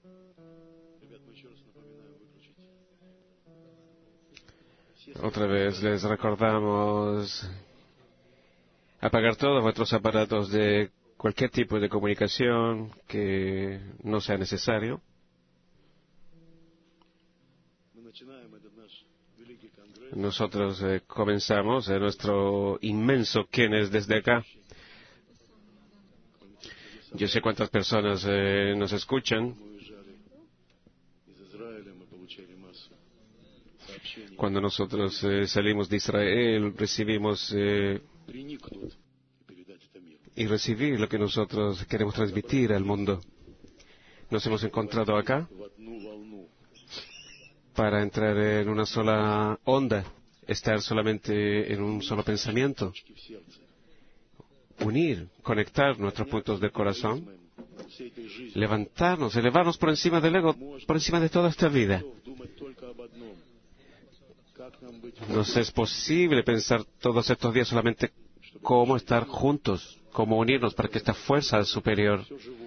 Otra vez les recordamos apagar todos vuestros aparatos de cualquier tipo de comunicación que no sea necesario. Nosotros comenzamos nuestro inmenso Kines desde acá. Yo sé cuántas personas nos escuchan. Cuando nosotros salimos de Israel, recibimos y recibir lo que nosotros queremos transmitir al mundo. Nos hemos encontrado acá para entrar en una sola onda, estar solamente en un solo pensamiento, unir, conectar nuestros puntos del corazón, levantarnos, elevarnos por encima del ego, por encima de toda esta vida. Nos es posible pensar todos estos días solamente cómo estar juntos, cómo unirnos para que esta fuerza superior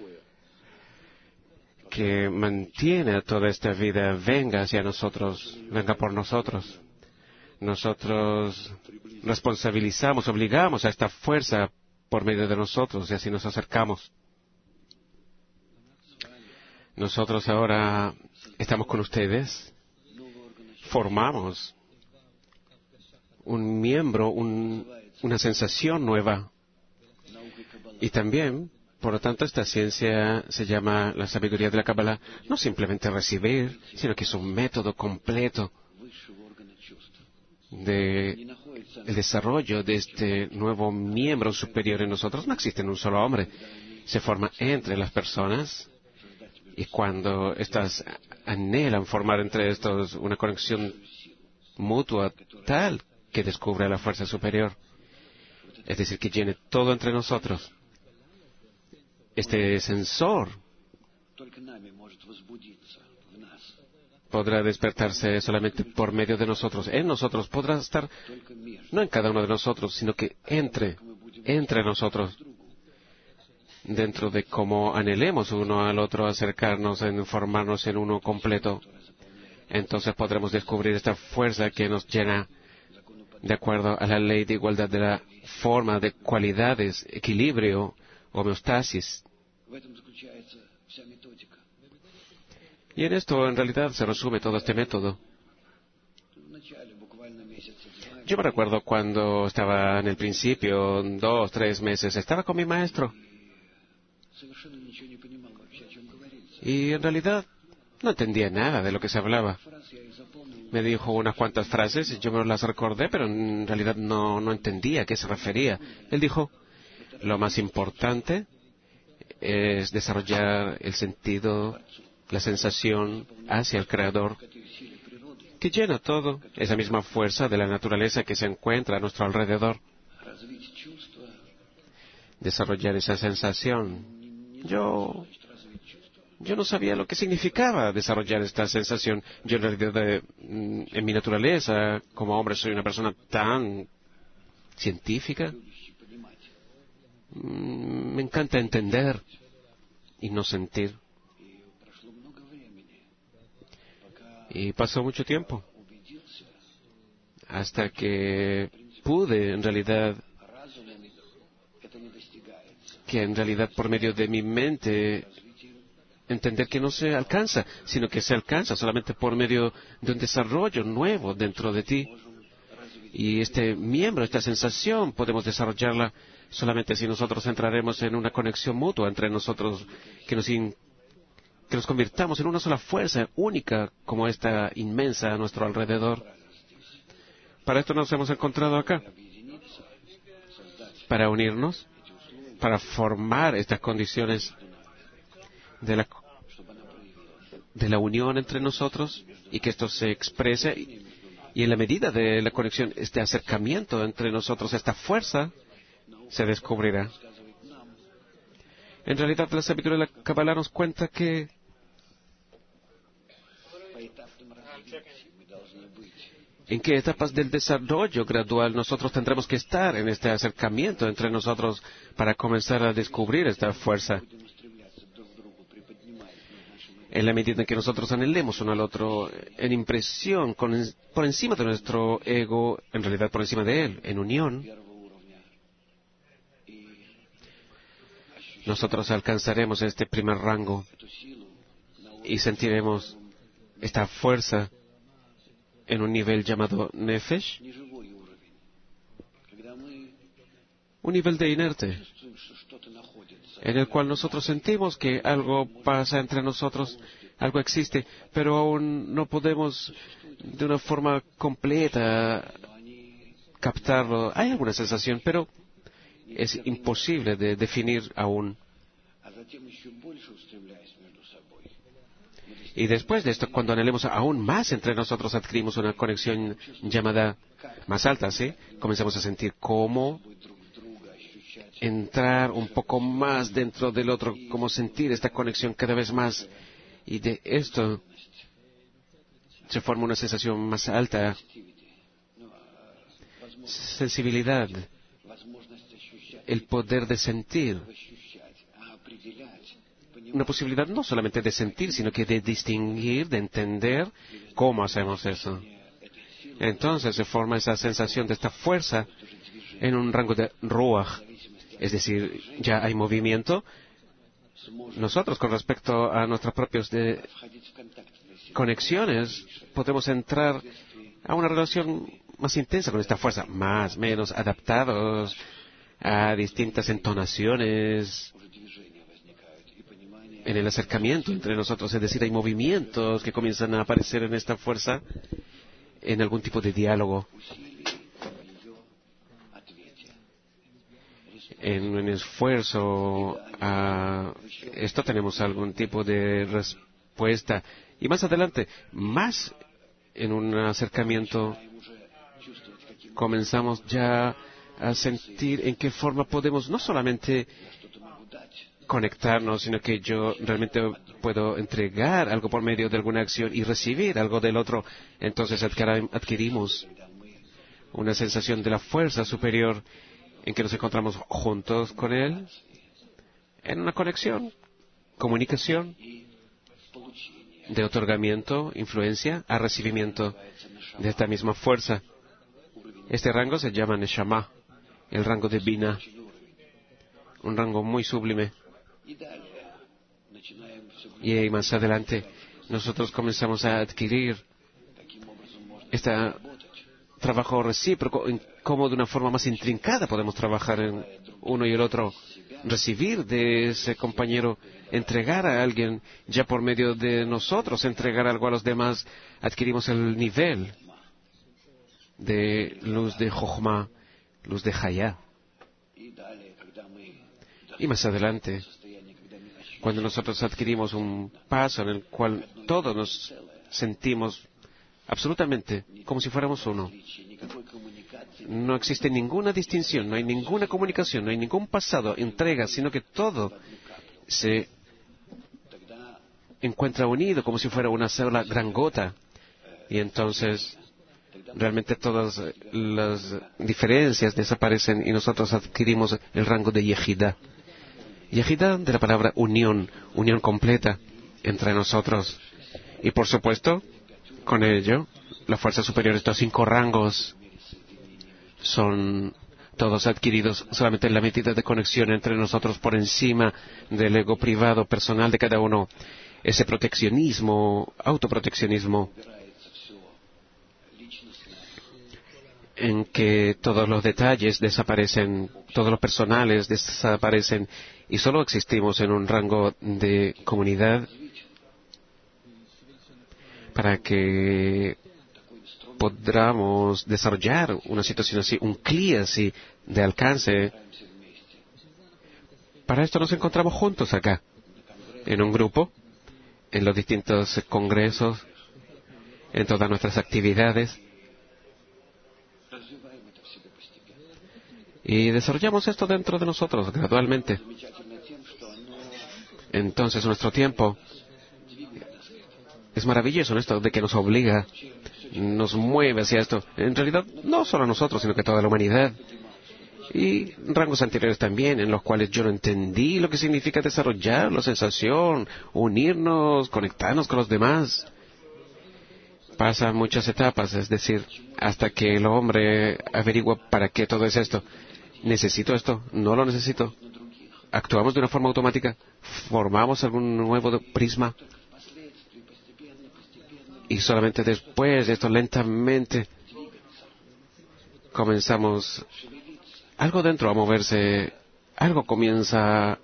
que mantiene a toda esta vida venga hacia nosotros, venga por nosotros. Nosotros responsabilizamos, obligamos a esta fuerza por medio de nosotros y así nos acercamos. Nosotros ahora estamos con ustedes, formamos un miembro, una sensación nueva. Y también, por lo tanto, esta ciencia se llama la sabiduría de la Kabbalah, no simplemente recibir, sino que es un método completo de el desarrollo de este nuevo miembro superior en nosotros. No existe en un solo hombre, se forma entre las personas, y cuando estas anhelan formar entre estos una conexión mutua tal que descubre la fuerza superior, es decir, que llene todo entre nosotros. Este sensor podrá despertarse solamente por medio de nosotros. En nosotros podrá estar, no en cada uno de nosotros, sino que entre nosotros, dentro de cómo anhelemos uno al otro acercarnos, en formarnos en uno completo. Entonces podremos descubrir esta fuerza que nos llena de acuerdo a la ley de igualdad de la forma, de cualidades, equilibrio, homeostasis. Y en esto, en realidad, se resume todo este método. Yo me recuerdo cuando estaba en el principio, 2, 3 meses, estaba con mi maestro. Y en realidad no entendía nada de lo que se hablaba. Me dijo unas cuantas frases y yo me las recordé, pero en realidad no entendía a qué se refería. Él dijo, lo más importante es desarrollar el sentido, la sensación hacia el Creador, que llena todo, esa misma fuerza de la naturaleza que se encuentra a nuestro alrededor. Desarrollar esa sensación. Yo no sabía lo que significaba desarrollar esta sensación. Yo en realidad, en mi naturaleza, como hombre, soy una persona tan científica. Me encanta entender y no sentir. Y pasó mucho tiempo hasta que pude, en realidad por medio de mi mente, entender que no se alcanza, sino que se alcanza solamente por medio de un desarrollo nuevo dentro de ti. Y este miembro, esta sensación, podemos desarrollarla solamente si nosotros entraremos en una conexión mutua entre nosotros, que nos convirtamos en una sola fuerza única como esta inmensa a nuestro alrededor. Para esto nos hemos encontrado acá, para unirnos, para formar estas condiciones de la unión entre nosotros y que esto se exprese, y en la medida de la conexión, este acercamiento entre nosotros, esta fuerza, se descubrirá. En realidad, la sabiduría de la Kabbalah nos cuenta que en qué etapas del desarrollo gradual nosotros tendremos que estar en este acercamiento entre nosotros para comenzar a descubrir esta fuerza. en la medida en que nosotros anhelemos uno al otro en impresión, por encima de nuestro ego, en realidad por encima de él, en unión, nosotros alcanzaremos este primer rango y sentiremos esta fuerza en un nivel llamado Nefesh, un nivel de inerte, en el cual nosotros sentimos que algo pasa entre nosotros, algo existe, pero aún no podemos de una forma completa captarlo. Hay alguna sensación, pero es imposible de definir aún. Y después de esto, cuando anhelemos aún más entre nosotros, adquirimos una conexión llamada más alta, ¿sí? Comenzamos a sentir cómo entrar un poco más dentro del otro, cómo sentir esta conexión cada vez más. Y de esto se forma una sensación más alta, sensibilidad, el poder de sentir. Una posibilidad no solamente de sentir, sino que de distinguir, de entender cómo hacemos eso. Entonces se forma esa sensación de esta fuerza en un rango de Ruach. Es decir, ya hay movimiento. Nosotros, con respecto a nuestras propias conexiones, podemos entrar a una relación más intensa con esta fuerza, más, menos adaptados a distintas entonaciones en el acercamiento entre nosotros. Es decir, hay movimientos que comienzan a aparecer en esta fuerza en algún tipo de diálogo, en un esfuerzo a esto tenemos algún tipo de respuesta. Y más adelante, más en un acercamiento, comenzamos ya a sentir en qué forma podemos no solamente conectarnos, sino que yo realmente puedo entregar algo por medio de alguna acción y recibir algo del otro. Entonces adquirimos una sensación de la fuerza superior en que nos encontramos juntos con Él, en una conexión, comunicación, de otorgamiento, influencia, a recibimiento de esta misma fuerza. Este rango se llama Neshama, el rango de Bina, un rango muy sublime. Y ahí más adelante nosotros comenzamos a adquirir este trabajo recíproco, en cómo de una forma más intrincada podemos trabajar en uno y el otro, recibir de ese compañero, entregar a alguien, ya por medio de nosotros entregar algo a los demás, adquirimos el nivel de luz de Jochma, luz de Hayá. Y más adelante, cuando nosotros adquirimos un paso en el cual todos nos sentimos absolutamente como si fuéramos uno, no existe ninguna distinción, no hay ninguna comunicación, no hay ningún pasado, entrega, sino que todo se encuentra unido como si fuera una sola gran gota. Y entonces realmente todas las diferencias desaparecen y nosotros adquirimos el rango de Yehidá. Yehidá de la palabra unión, unión completa entre nosotros. Y por supuesto, con ello, la fuerza superior, estos 5 rangos, son todos adquiridos solamente en la medida de conexión entre nosotros por encima del ego privado, personal de cada uno. Ese proteccionismo, autoproteccionismo, en que todos los detalles desaparecen, todos los personales desaparecen y solo existimos en un rango de comunidad para que podamos desarrollar una situación así, un CLI así de alcance. Para esto nos encontramos juntos acá, en un grupo, en los distintos congresos, en todas nuestras actividades. Y desarrollamos esto dentro de nosotros gradualmente. Entonces nuestro tiempo es maravilloso en esto de que nos obliga, nos mueve hacia esto. En realidad, no solo a nosotros, sino que a toda la humanidad. Y rangos anteriores también, en los cuales yo no entendí lo que significa desarrollar la sensación, unirnos, conectarnos con los demás. Pasan muchas etapas, es decir, hasta que el hombre averigua para qué todo es esto. ¿Necesito esto? ¿No lo necesito? ¿Actuamos de una forma automática? ¿Formamos algún nuevo prisma? Y solamente después de esto, lentamente, comenzamos algo dentro a moverse, algo comienza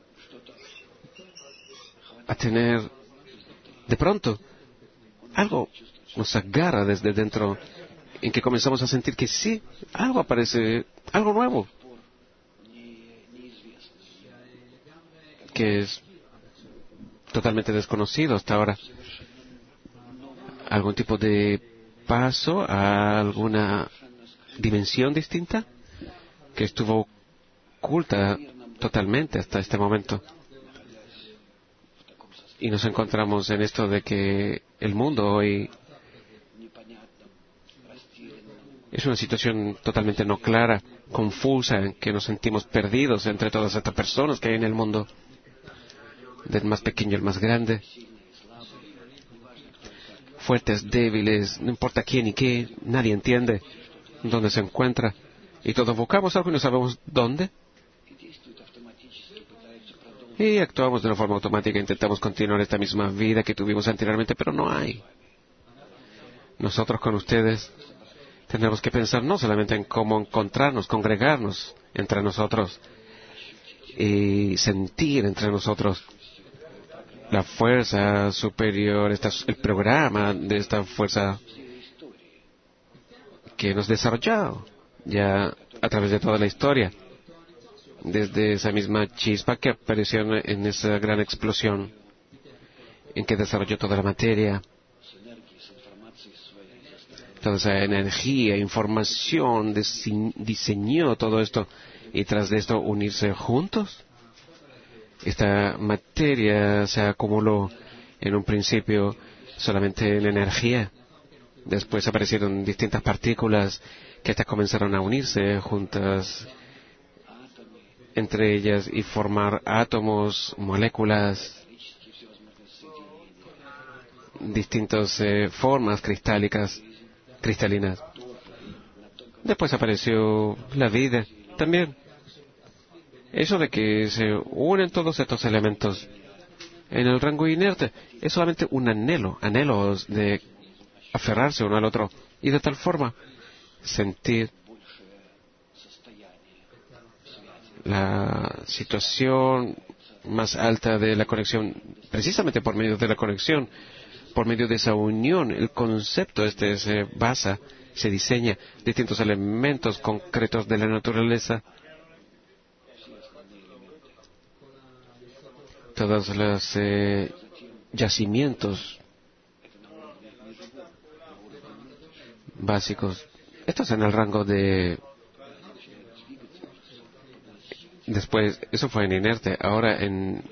a tener, de pronto, algo nos agarra desde dentro, en que comenzamos a sentir que sí, algo aparece, algo nuevo, que es totalmente desconocido hasta ahora. ¿Algún tipo de paso a alguna dimensión distinta que estuvo oculta totalmente hasta este momento? Y nos encontramos en esto de que el mundo hoy es una situación totalmente no clara, confusa, en que nos sentimos perdidos entre todas estas personas que hay en el mundo, del más pequeño al más grande, fuertes, débiles, no importa quién y qué, nadie entiende dónde se encuentra, y todos buscamos algo y no sabemos dónde, y actuamos de una forma automática, intentamos continuar esta misma vida que tuvimos anteriormente, pero no hay. Nosotros con ustedes tendremos que pensar no solamente en cómo encontrarnos, congregarnos entre nosotros y sentir entre nosotros la fuerza superior, el programa de esta fuerza que nos desarrollado ya a través de toda la historia, desde esa misma chispa que apareció en esa gran explosión en que desarrolló toda la materia, toda esa energía, información, diseñó todo esto, y tras de esto unirse juntos. Esta materia se acumuló en un principio solamente en energía. Después aparecieron distintas partículas que hasta comenzaron a unirse juntas entre ellas y formar átomos, moléculas, distintas formas cristalinas. Después apareció la vida también. Eso de que se unen todos estos elementos en el rango inerte es solamente un anhelos de aferrarse uno al otro y de tal forma sentir la situación más alta de la conexión, precisamente por medio de la conexión, por medio de esa unión. El concepto se basa, se diseña distintos elementos concretos de la naturaleza. Todos los yacimientos básicos. Esto es en el rango de... Después, eso fue en inerte. Ahora en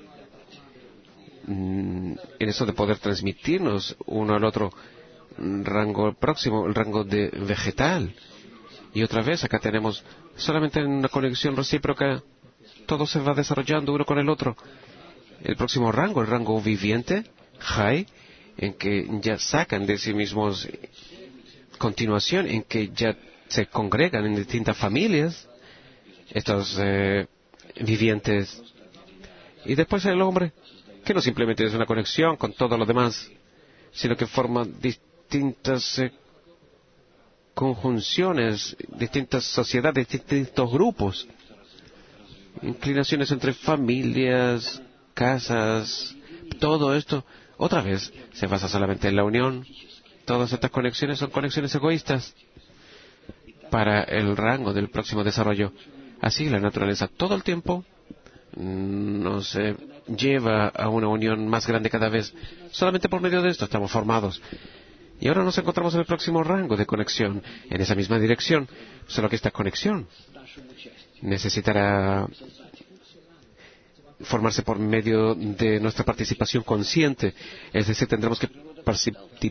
eso de poder transmitirnos uno al otro, rango próximo, el rango de vegetal. Y otra vez acá tenemos solamente una conexión recíproca. Todo se va desarrollando uno con el otro. El próximo rango, el rango viviente, Jai, en que ya sacan de sí mismos continuación, en que ya se congregan en distintas familias, estos vivientes. Y después el hombre, que no simplemente es una conexión con todo lo demás, sino que forma distintas conjunciones, distintas sociedades, distintos grupos, inclinaciones entre familias, casas, todo esto, otra vez, se basa solamente en la unión. Todas estas conexiones son conexiones egoístas para el rango del próximo desarrollo. Así la naturaleza todo el tiempo nos lleva a una unión más grande cada vez. Solamente por medio de esto estamos formados. Y ahora nos encontramos en el próximo rango de conexión, en esa misma dirección, solo que esta conexión necesitará formarse por medio de nuestra participación consciente, es decir, tendremos que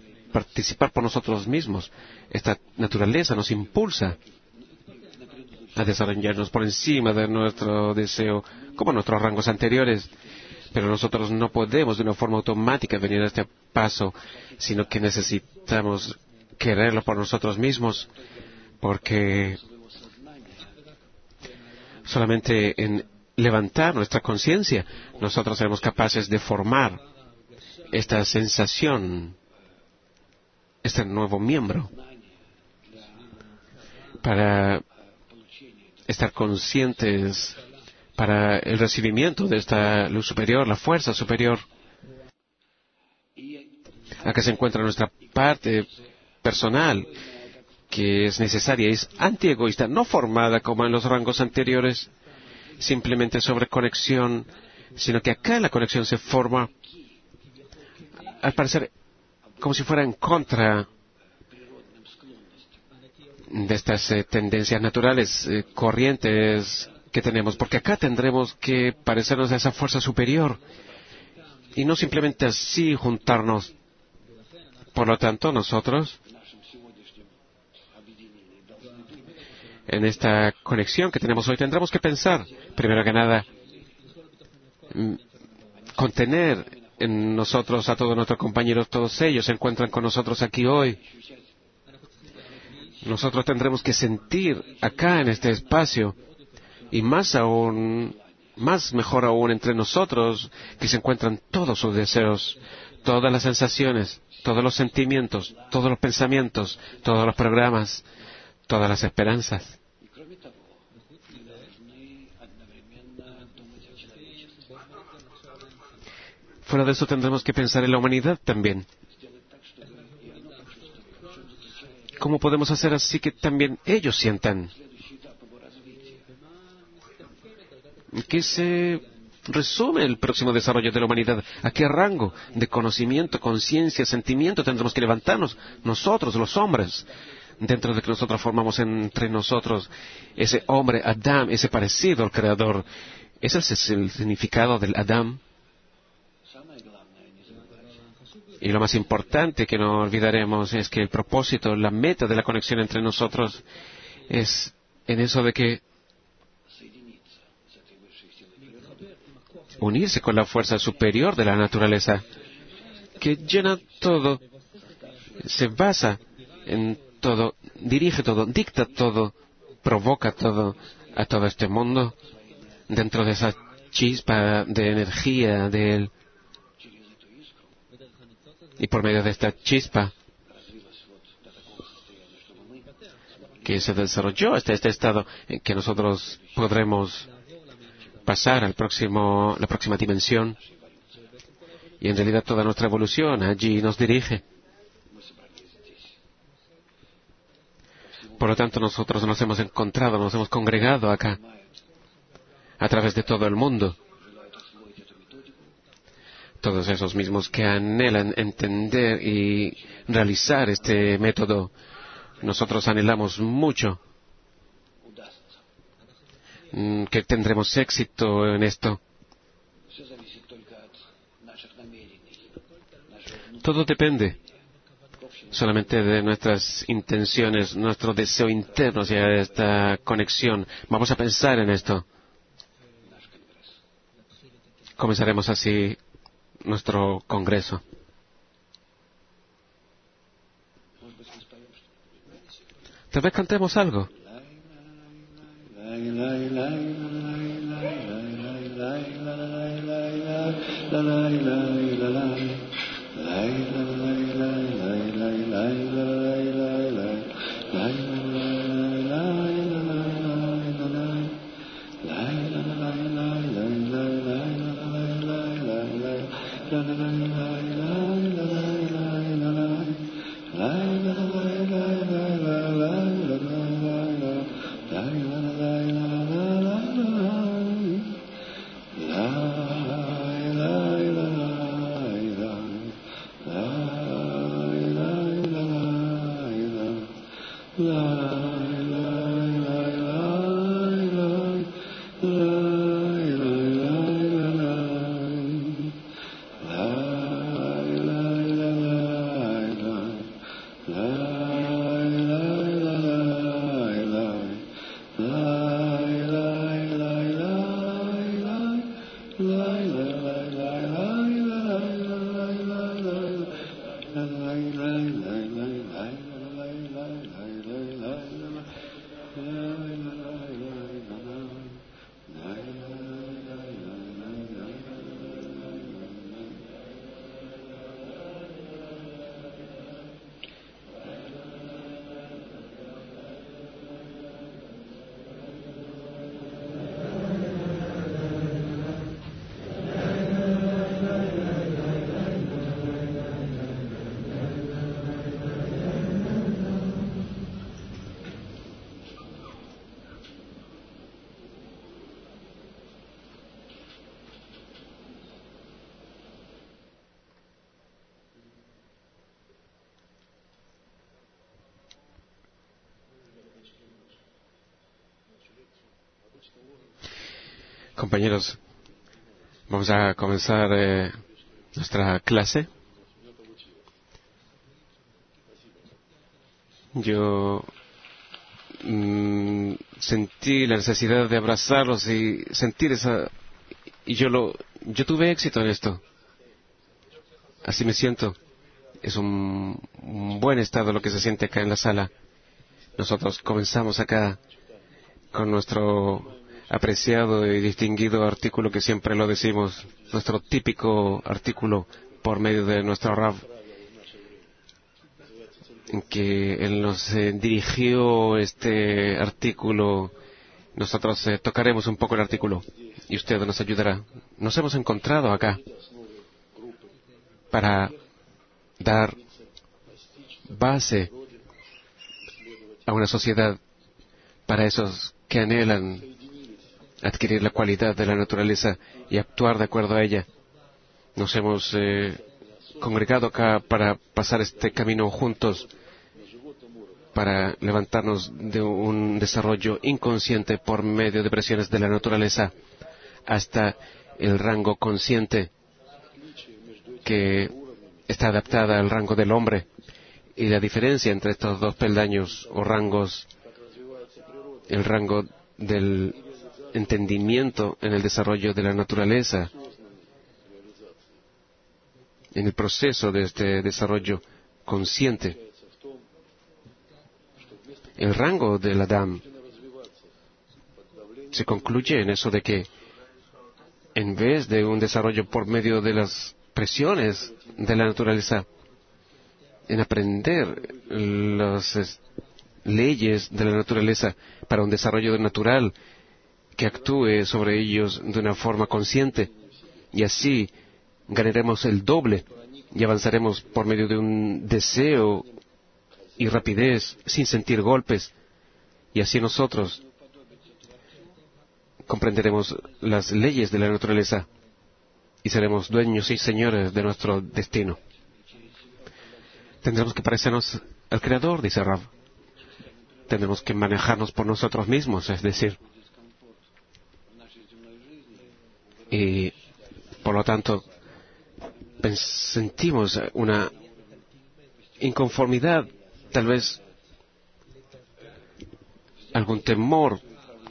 participar por nosotros mismos. Esta naturaleza nos impulsa a desarrollarnos por encima de nuestro deseo, como nuestros rangos anteriores. Pero nosotros no podemos de una forma automática venir a este paso, sino que necesitamos quererlo por nosotros mismos, porque solamente en levantar nuestra conciencia nosotros seremos capaces de formar esta sensación, este nuevo miembro, para estar conscientes para el recibimiento de esta luz superior, la fuerza superior. Acá se encuentra nuestra parte personal, que es necesaria, es antiegoísta, no formada como en los rangos anteriores, simplemente sobre conexión, sino que acá la conexión se forma, al parecer, como si fuera en contra de estas tendencias naturales, corrientes que tenemos, porque acá tendremos que parecernos a esa fuerza superior y no simplemente así juntarnos. Por lo tanto, nosotros, en esta conexión que tenemos hoy, tendremos que pensar, primero que nada, contener en nosotros a todos nuestros compañeros, todos ellos se encuentran con nosotros aquí hoy. Nosotros tendremos que sentir acá en este espacio, y más aún, más mejor aún entre nosotros, que se encuentran todos sus deseos, todas las sensaciones, todos los sentimientos, todos los pensamientos, todos los programas, todas las esperanzas. Fuera de eso tendremos que pensar en la humanidad también. ¿Cómo podemos hacer así que también ellos sientan? ¿Qué se resume el próximo desarrollo de la humanidad? ¿A qué rango de conocimiento, conciencia, sentimiento tendremos que levantarnos nosotros, los hombres? Dentro de que nosotros formamos entre nosotros ese hombre, Adam, ese parecido al Creador. ¿Ese es el significado del Adam? Y lo más importante que no olvidaremos es que el propósito, la meta de la conexión entre nosotros es en eso de que unirse con la fuerza superior de la naturaleza, que llena todo, se basa en todo, dirige todo, dicta todo, provoca todo a todo este mundo, dentro de esa chispa de energía de él. Y por medio de esta chispa que se desarrolló hasta este estado en que nosotros podremos pasar la próxima dimensión, y en realidad toda nuestra evolución allí nos dirige. Por lo tanto, nosotros nos hemos encontrado, nos hemos congregado acá, a través de todo el mundo. Todos esos mismos que anhelan entender y realizar este método, nosotros anhelamos mucho que tendremos éxito en esto. Todo depende solamente de nuestras intenciones, nuestro deseo interno hacia esta conexión. Vamos a pensar en esto. Comenzaremos así nuestro congreso. Tal vez cantemos algo. Compañeros, vamos a comenzar nuestra clase. Yo sentí la necesidad de abrazarlos y sentir esa... Y yo tuve éxito en esto. Así me siento. Es un buen estado lo que se siente acá en la sala. Nosotros comenzamos acá con nuestro apreciado y distinguido artículo que siempre lo decimos, nuestro típico artículo por medio de nuestro Rav, en que él nos dirigió este artículo. Nosotros tocaremos un poco el artículo y usted nos ayudará. Nos hemos encontrado acá para dar base a una sociedad para esos que anhelan adquirir la cualidad de la naturaleza y actuar de acuerdo a ella. Nos hemos congregado acá para pasar este camino juntos, para levantarnos de un desarrollo inconsciente por medio de presiones de la naturaleza hasta el rango consciente que está adaptada al rango del hombre. Y la diferencia entre estos dos peldaños o rangos, el rango del entendimiento en el desarrollo de la naturaleza, en el proceso de este desarrollo consciente, el rango del Adam se concluye en eso de que en vez de un desarrollo por medio de las presiones de la naturaleza, en aprender las leyes de la naturaleza para un desarrollo natural que actúe sobre ellos de una forma consciente, y así ganaremos el doble y avanzaremos por medio de un deseo y rapidez sin sentir golpes, y así nosotros comprenderemos las leyes de la naturaleza y seremos dueños y señores de nuestro destino. Tendremos que parecernos al Creador, dice Rav. Tendremos que manejarnos por nosotros mismos, es decir, y por lo tanto sentimos una inconformidad, tal vez algún temor.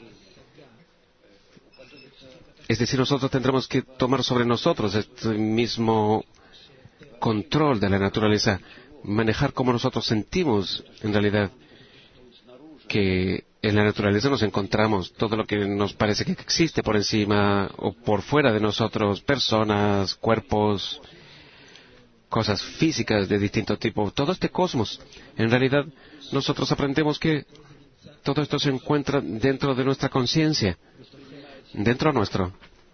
Es decir, nosotros tendremos que tomar sobre nosotros este mismo control de la naturaleza, manejar como nosotros sentimos en realidad que en la naturaleza nos encontramos todo lo que nos parece que existe por encima o por fuera de nosotros, personas, cuerpos, cosas físicas de distinto tipo, todo este cosmos. En realidad, nosotros aprendemos que todo esto se encuentra dentro de nuestra conciencia, dentro nuestro.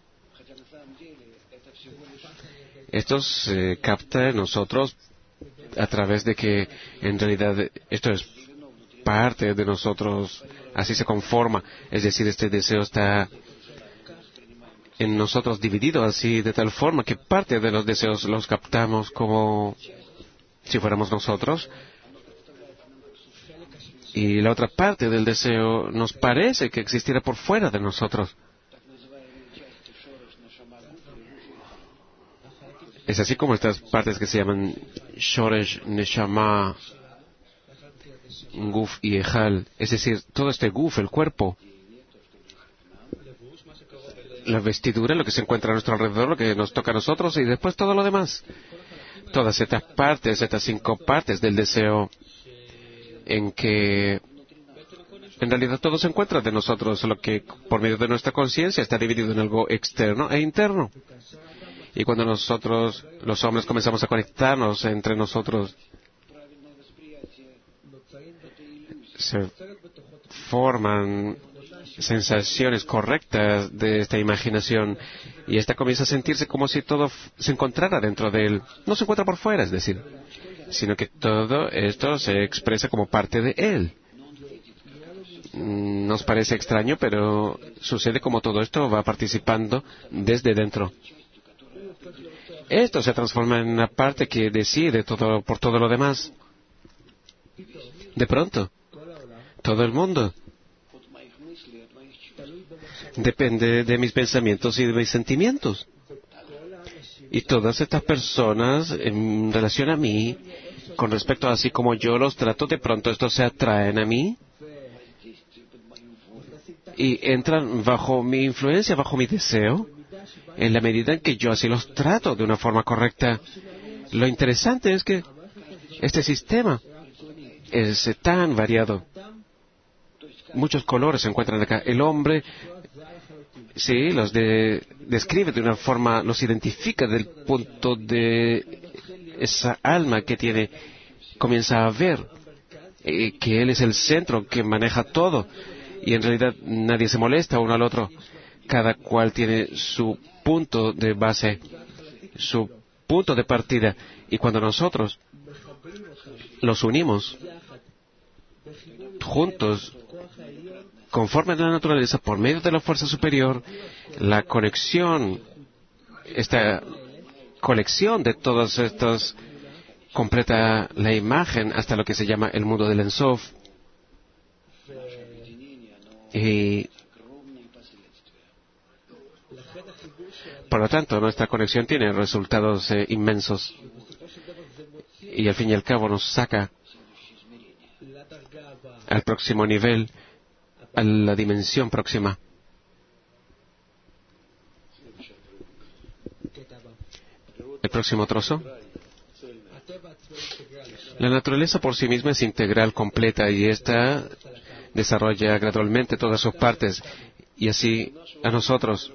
Esto se capta en nosotros a través de que en realidad esto es parte de nosotros, así se conforma, es decir, este deseo está en nosotros dividido así de tal forma que parte de los deseos los captamos como si fuéramos nosotros, y la otra parte del deseo nos parece que existiera por fuera de nosotros. Es así como estas partes que se llaman Shoresh, Neshama, Guf y Ejal, es decir, todo este Guf, el cuerpo, la vestidura, lo que se encuentra a nuestro alrededor, lo que nos toca a nosotros, y después todo lo demás. Todas estas partes, estas 5 partes del deseo, en que en realidad todo se encuentra de nosotros, lo que por medio de nuestra conciencia está dividido en algo externo e interno. Y cuando nosotros, los hombres, comenzamos a conectarnos entre nosotros, se forman sensaciones correctas de esta imaginación, y esta comienza a sentirse como si todo se encontrara dentro de él. No se encuentra por fuera, es decir, sino que todo esto se expresa como parte de él. Nos parece extraño, pero sucede como todo esto va participando desde dentro. Esto se transforma en una parte que decide todo por todo lo demás. De pronto, todo el mundo depende de mis pensamientos y de mis sentimientos. Y todas estas personas, en relación a mí, con respecto a así como yo los trato, de pronto estos se atraen a mí y entran bajo mi influencia, bajo mi deseo, en la medida en que yo así los trato de una forma correcta. Lo interesante es que este sistema es tan variado. Muchos colores se encuentran acá. El hombre, sí, describe de una forma, los identifica del punto de esa alma que tiene, comienza a ver que él es el centro que maneja todo. Y en realidad nadie se molesta uno al otro. Cada cual tiene su punto de base, su punto de partida. Y cuando nosotros los unimos juntos, conforme a la naturaleza, por medio de la fuerza superior, la conexión, esta colección de todos estos, completa la imagen hasta lo que se llama el mundo del Ensof. Y por lo tanto, nuestra conexión tiene resultados inmensos. Y al fin y al cabo nos saca al próximo nivel, a la dimensión próxima. El próximo trozo. La naturaleza por sí misma es integral, completa, y esta desarrolla gradualmente todas sus partes, y así a nosotros,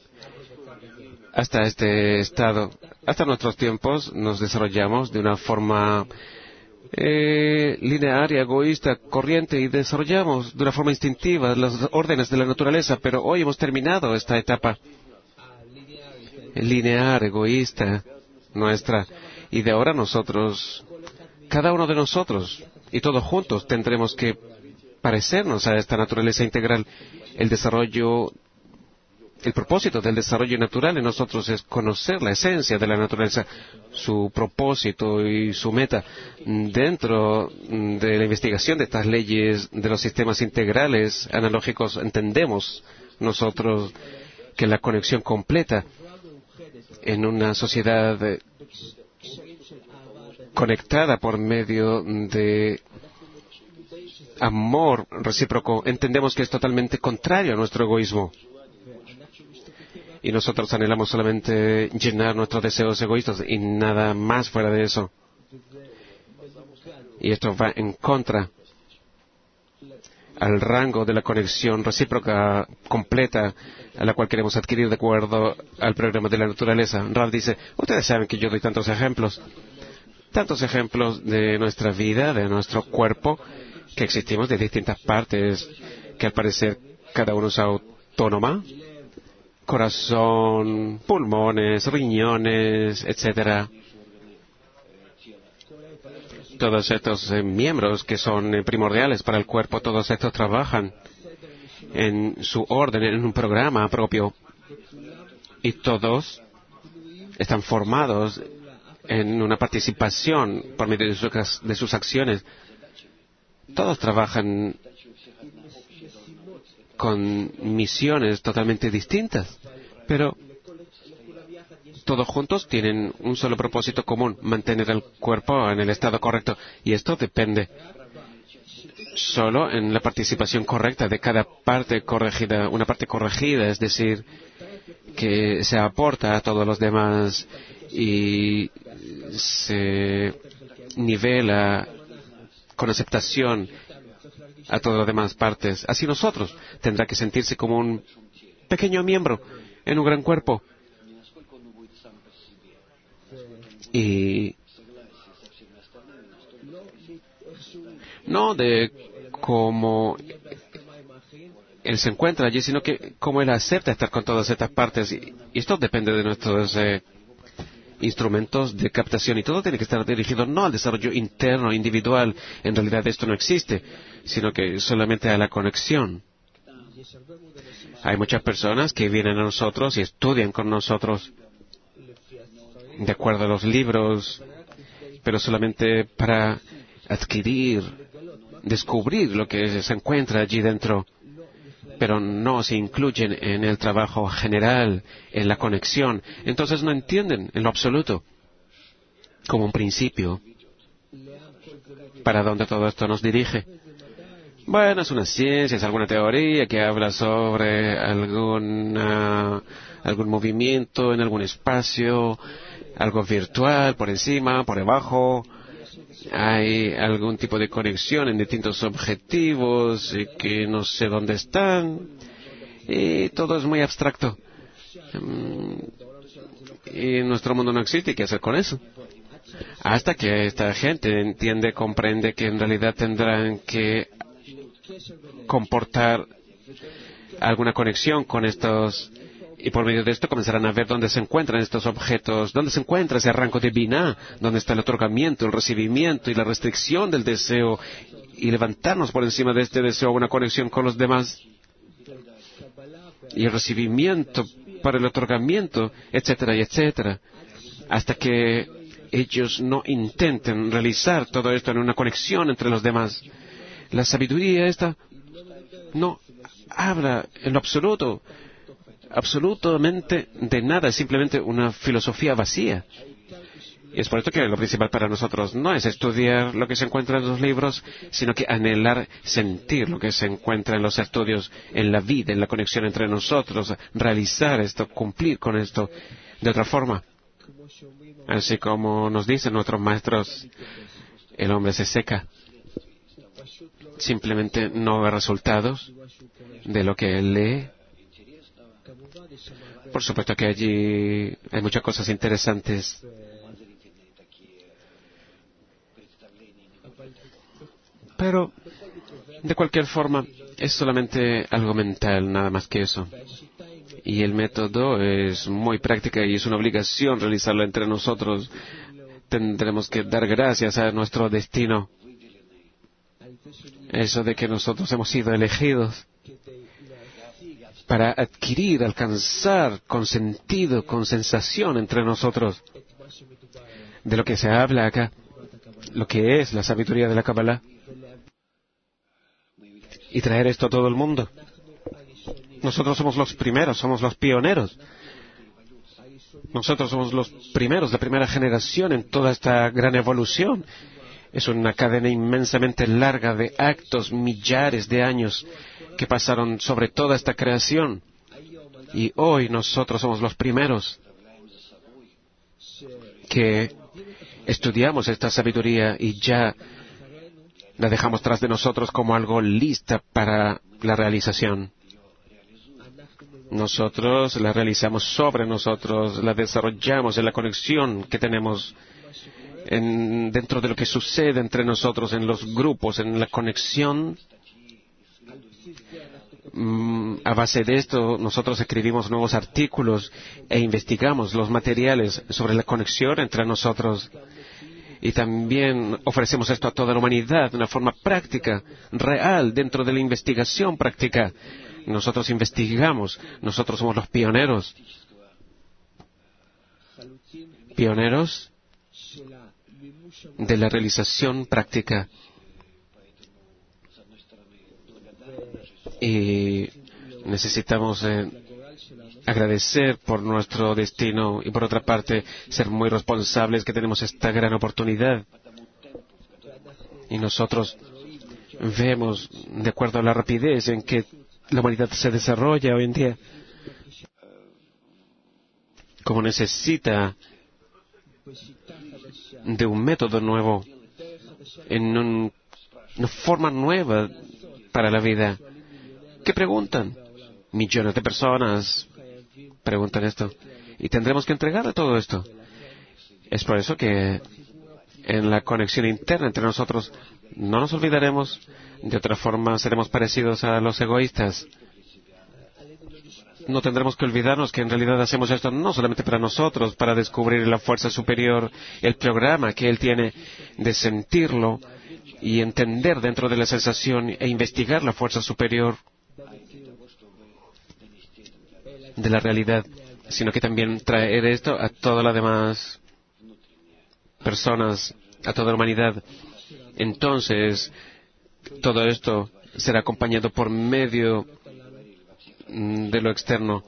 hasta este estado, hasta nuestros tiempos, nos desarrollamos de una forma lineal y egoísta, corriente, y desarrollamos de una forma instintiva las órdenes de la naturaleza, pero hoy hemos terminado esta etapa lineal, egoísta, nuestra, y de ahora nosotros, cada uno de nosotros, y todos juntos, tendremos que parecernos a esta naturaleza integral. El propósito del desarrollo natural en nosotros es conocer la esencia de la naturaleza, su propósito y su meta. Dentro de la investigación de estas leyes de los sistemas integrales analógicos, entendemos nosotros que la conexión completa en una sociedad conectada por medio de amor recíproco, entendemos que es totalmente contrario a nuestro egoísmo. Y nosotros anhelamos solamente llenar nuestros deseos egoístas y nada más fuera de eso. Y esto va en contra al rango de la conexión recíproca completa a la cual queremos adquirir de acuerdo al programa de la naturaleza. Ralph dice, ustedes saben que yo doy tantos ejemplos de nuestra vida, de nuestro cuerpo, que existimos de distintas partes, que al parecer cada uno es autónoma. Corazón, pulmones, riñones, etcétera. Todos estos miembros que son primordiales para el cuerpo, todos estos trabajan en su orden, en un programa propio. Y todos están formados en una participación por medio de sus acciones. Todos trabajan con misiones totalmente distintas, pero todos juntos tienen un solo propósito común, mantener el cuerpo en el estado correcto, y esto depende solo en la participación correcta de cada parte corregida, una parte corregida, es decir, que se aporta a todos los demás y se nivela con aceptación a todas las demás partes. Así nosotros tendrá que sentirse como un pequeño miembro en un gran cuerpo. Y no de cómo él se encuentra allí, sino que cómo él acepta estar con todas estas partes. Y esto depende de nuestros instrumentos de captación, y todo tiene que estar dirigido no al desarrollo interno, individual. En realidad esto no existe, sino que solamente a la conexión. Hay muchas personas que vienen a nosotros y estudian con nosotros de acuerdo a los libros, pero solamente para adquirir, descubrir lo que se encuentra allí dentro. pero no se incluyen en el trabajo general, en la conexión. Entonces no entienden en lo absoluto, como un principio, para dónde todo esto nos dirige. Bueno, es una ciencia, es alguna teoría que habla sobre algún movimiento en algún espacio, algo virtual, por encima, por debajo. Hay algún tipo de conexión en distintos objetivos que no sé dónde están. Y todo es muy abstracto. Y nuestro mundo no existe. ¿Y qué hacer con eso? Hasta que esta gente entiende, comprende que en realidad tendrán que comportar alguna conexión con estos, y por medio de esto comenzarán a ver dónde se encuentran estos objetos, dónde se encuentra ese rango de Binah, dónde está el otorgamiento, el recibimiento y la restricción del deseo, y levantarnos por encima de este deseo a una conexión con los demás, y el recibimiento para el otorgamiento, etcétera, y etcétera, hasta que ellos no intenten realizar todo esto en una conexión entre los demás. La sabiduría esta no habla en lo absolutamente de nada, es simplemente una filosofía vacía. Y es por esto que lo principal para nosotros no es estudiar lo que se encuentra en los libros, sino que anhelar sentir lo que se encuentra en los estudios, en la vida, en la conexión entre nosotros, realizar esto, cumplir con esto de otra forma. Así como nos dicen nuestros maestros, el hombre se seca. Simplemente no ve resultados de lo que él lee. Por supuesto que allí hay muchas cosas interesantes. Pero, de cualquier forma, es solamente algo mental, nada más que eso. Y el método es muy práctica y es una obligación realizarlo entre nosotros. Tendremos que dar gracias a nuestro destino. Eso de que nosotros hemos sido elegidos para adquirir, alcanzar con sentido, con sensación entre nosotros de lo que se habla acá, lo que es la sabiduría de la Kabbalah, y traer esto a todo el mundo. Nosotros somos los primeros, somos los pioneros. Nosotros somos los primeros, la primera generación en toda esta gran evolución. Es una cadena inmensamente larga de actos, millares de años que pasaron sobre toda esta creación. Y hoy nosotros somos los primeros que estudiamos esta sabiduría y ya la dejamos tras de nosotros como algo lista para la realización. Nosotros la realizamos sobre nosotros, la desarrollamos en la conexión que tenemos dentro de lo que sucede entre nosotros, en los grupos, en la conexión. A base de esto, nosotros escribimos nuevos artículos e investigamos los materiales sobre la conexión entre nosotros. Y también ofrecemos esto a toda la humanidad de una forma práctica, real, dentro de la investigación práctica. Nosotros investigamos, nosotros somos los pioneros. Pioneros de la realización práctica. Y necesitamos agradecer por nuestro destino y por otra parte ser muy responsables que tenemos esta gran oportunidad. Y nosotros vemos, de acuerdo a la rapidez en que la humanidad se desarrolla hoy en día, como necesita de un método nuevo, en una forma nueva para la vida. ¿Qué preguntan? Millones de personas preguntan esto. Y tendremos que entregarle todo esto. Es por eso que en la conexión interna entre nosotros no nos olvidaremos. De otra forma seremos parecidos a los egoístas. No tendremos que olvidarnos que en realidad hacemos esto no solamente para nosotros, para descubrir la fuerza superior, el programa que Él tiene de sentirlo y entender dentro de la sensación e investigar la fuerza superior de la realidad, sino que también traer esto a todas las demás personas, a toda la humanidad. Entonces, todo esto será acompañado por medio de lo externo.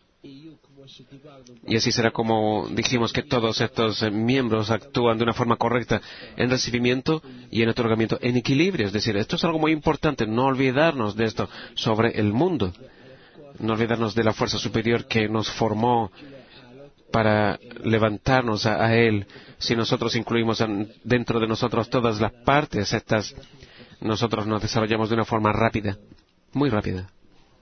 Y así será como dijimos que todos estos miembros actúan de una forma correcta en recibimiento y en otorgamiento, en equilibrio. Es decir, esto es algo muy importante, no olvidarnos de esto sobre el mundo. No olvidarnos de la fuerza superior que nos formó para levantarnos a Él. Si nosotros incluimos dentro de nosotros todas las partes estas, nosotros nos desarrollamos de una forma rápida, muy rápida.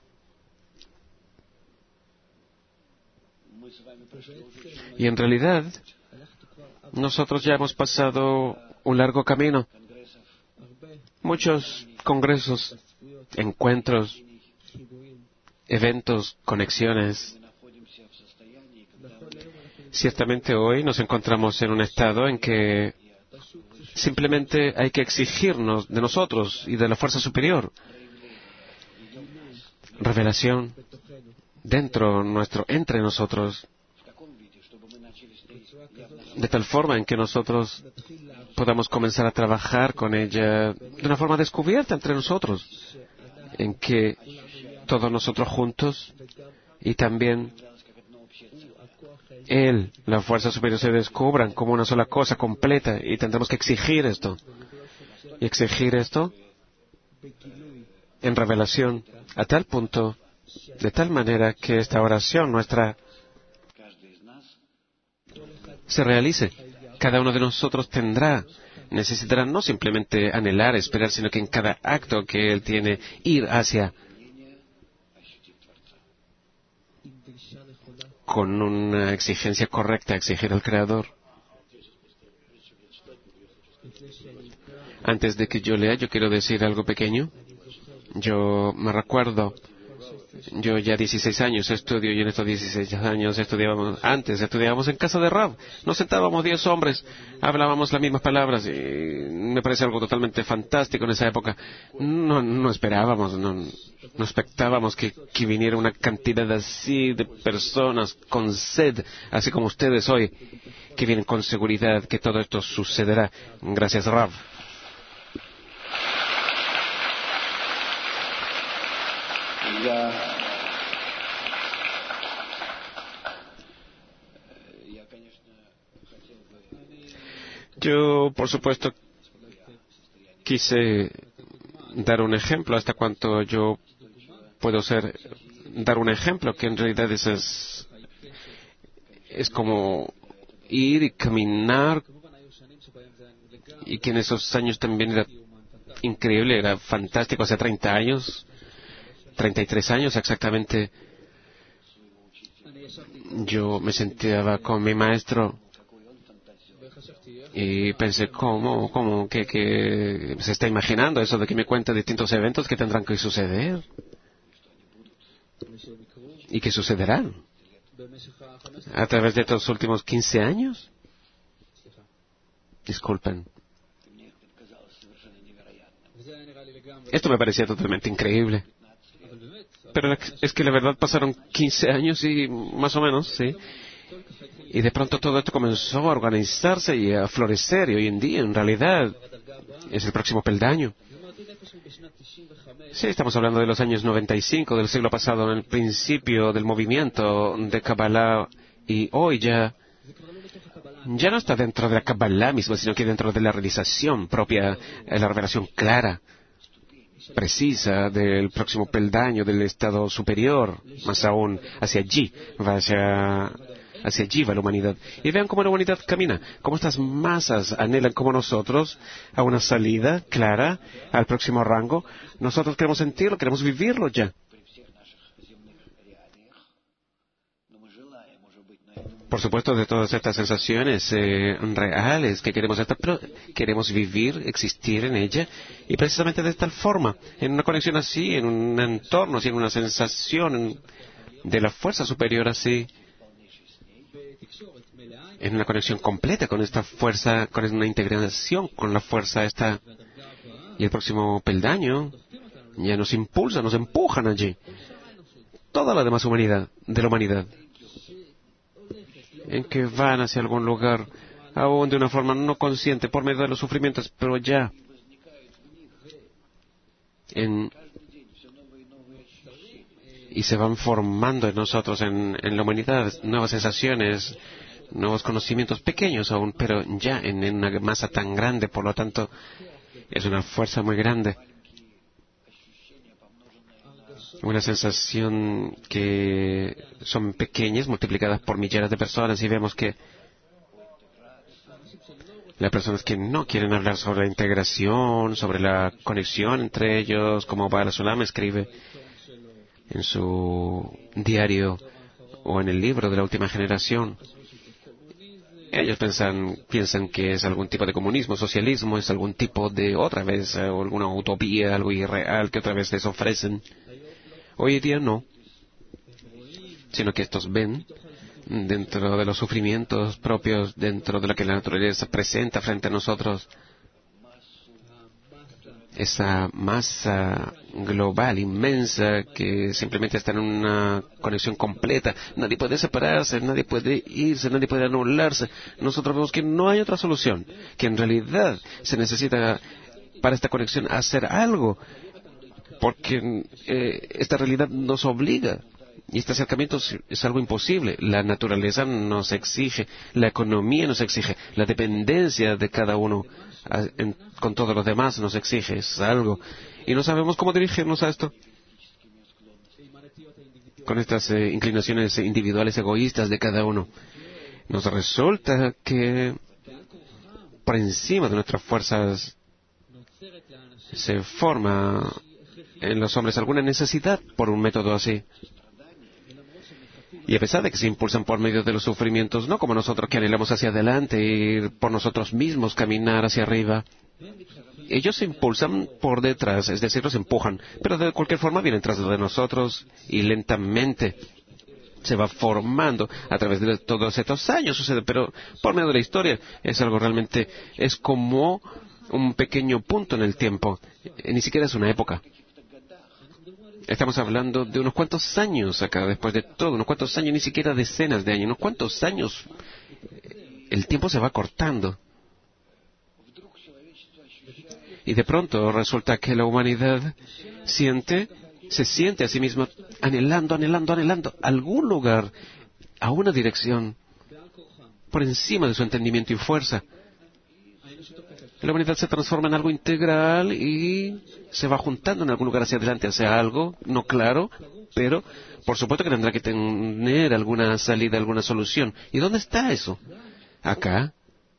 Y en realidad, nosotros ya hemos pasado un largo camino. Muchos congresos, encuentros, eventos, conexiones. Ciertamente hoy nos encontramos en un estado en que simplemente hay que exigirnos de nosotros y de la fuerza superior revelación dentro nuestro, entre nosotros, de tal forma en que nosotros podamos comenzar a trabajar con ella de una forma descubierta entre nosotros, en que todos nosotros juntos y también Él, la fuerza superior, se descubran como una sola cosa completa, y tendremos que exigir esto. Y exigir esto en revelación a tal punto, de tal manera que esta oración nuestra se realice. Cada uno de nosotros necesitará no simplemente anhelar, esperar, sino que en cada acto que Él tiene, ir hacia con una exigencia correcta, exigir al Creador. Antes de que yo lea, yo quiero decir algo pequeño. Yo me recuerdo, yo ya 16 años estudio, y en estos 16 años estudiábamos en casa de Rav. Nos sentábamos 10 hombres, hablábamos las mismas palabras, y me parece algo totalmente fantástico en esa época. No esperábamos, no expectábamos que viniera una cantidad así de personas con sed, así como ustedes hoy, que vienen con seguridad que todo esto sucederá. Gracias, Rav. Yo, por supuesto, quise dar un ejemplo hasta cuanto yo puedo dar un ejemplo que en realidad es como ir y caminar, y que en esos años también era increíble, era fantástico. Hace 30 años, 33 años exactamente, yo me sentaba con mi maestro y pensé, ¿cómo que se está imaginando eso de que me cuenta distintos eventos que tendrán que suceder y que sucederán a través de estos últimos 15 años? Disculpen. Esto me parecía totalmente increíble. Pero es que la verdad pasaron 15 años y más o menos, sí. Y de pronto todo esto comenzó a organizarse y a florecer, y hoy en día, en realidad, es el próximo peldaño. Sí, estamos hablando de los años 95 del siglo pasado, en el principio del movimiento de Kabbalah, y hoy ya no está dentro de la Kabbalah misma, sino que dentro de la realización propia, la revelación clara, precisa del próximo peldaño del estado superior, más aún hacia allí va la humanidad. Y vean cómo la humanidad camina, cómo estas masas anhelan como nosotros a una salida clara al próximo rango. Nosotros queremos sentirlo, queremos vivirlo ya. Por supuesto, de todas estas sensaciones reales que queremos estar, pero queremos vivir, existir en ella, y precisamente de tal forma, en una conexión así, en un entorno así, en una sensación de la fuerza superior así, en una conexión completa con esta fuerza, con una integración con la fuerza esta, y el próximo peldaño ya nos impulsa, nos empujan allí. Toda la demás humanidad, de la humanidad, en que van hacia algún lugar, aún de una forma no consciente, por medio de los sufrimientos, pero ya y se van formando en nosotros, en la humanidad, nuevas sensaciones, nuevos conocimientos pequeños aún, pero ya en una masa tan grande, por lo tanto, es una fuerza muy grande. Una sensación que son pequeñas, multiplicadas por millares de personas, y vemos que las personas que no quieren hablar sobre la integración, sobre la conexión entre ellos, como Baal HaSulam escribe en su diario o en el libro de la última generación, ellos piensan que es algún tipo de comunismo, socialismo, es algún tipo de otra vez, o alguna utopía, algo irreal que otra vez les ofrecen. Hoy día no, sino que estos ven dentro de los sufrimientos propios, dentro de lo que la naturaleza presenta frente a nosotros, esa masa global, inmensa, que simplemente está en una conexión completa. Nadie puede separarse, nadie puede irse, nadie puede anularse. Nosotros vemos que no hay otra solución, que en realidad se necesita para esta conexión hacer algo, porque esta realidad nos obliga. Y este acercamiento es algo imposible. La naturaleza nos exige, la economía nos exige, la dependencia de cada uno con todos los demás nos exige, es algo. Y no sabemos cómo dirigirnos a esto. Con estas inclinaciones individuales egoístas de cada uno. Nos resulta que por encima de nuestras fuerzas se forma en los hombres alguna necesidad por un método así. Y a pesar de que se impulsan por medio de los sufrimientos, no como nosotros que anhelamos hacia adelante, ir por nosotros mismos, caminar hacia arriba, ellos se impulsan por detrás, es decir, los empujan, pero de cualquier forma vienen tras de nosotros y lentamente se va formando a través de todos estos años, sucede, pero por medio de la historia es algo realmente, es como un pequeño punto en el tiempo, ni siquiera es una época. Estamos hablando de unos cuantos años acá, después de todo, unos cuantos años, ni siquiera decenas de años, unos cuantos años, el tiempo se va cortando. Y de pronto resulta que la humanidad se siente a sí misma anhelando algún lugar, a una dirección, por encima de su entendimiento y fuerza. La humanidad se transforma en algo integral y se va juntando en algún lugar hacia adelante, hacia algo, no claro, pero por supuesto que tendrá que tener alguna salida, alguna solución. ¿Y dónde está eso? Acá.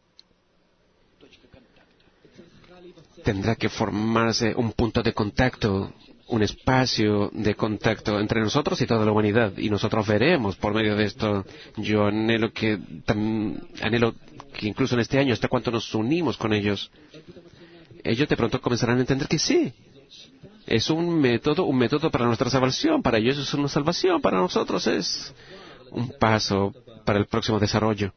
Tendrá que formarse un punto de contacto, un espacio de contacto entre nosotros y toda la humanidad. Y nosotros veremos por medio de esto. Yo anhelo que incluso en este año, hasta cuánto nos unimos con ellos, ellos de pronto comenzarán a entender que sí. Es un método para nuestra salvación. Para ellos es una salvación, para nosotros es un paso para el próximo desarrollo.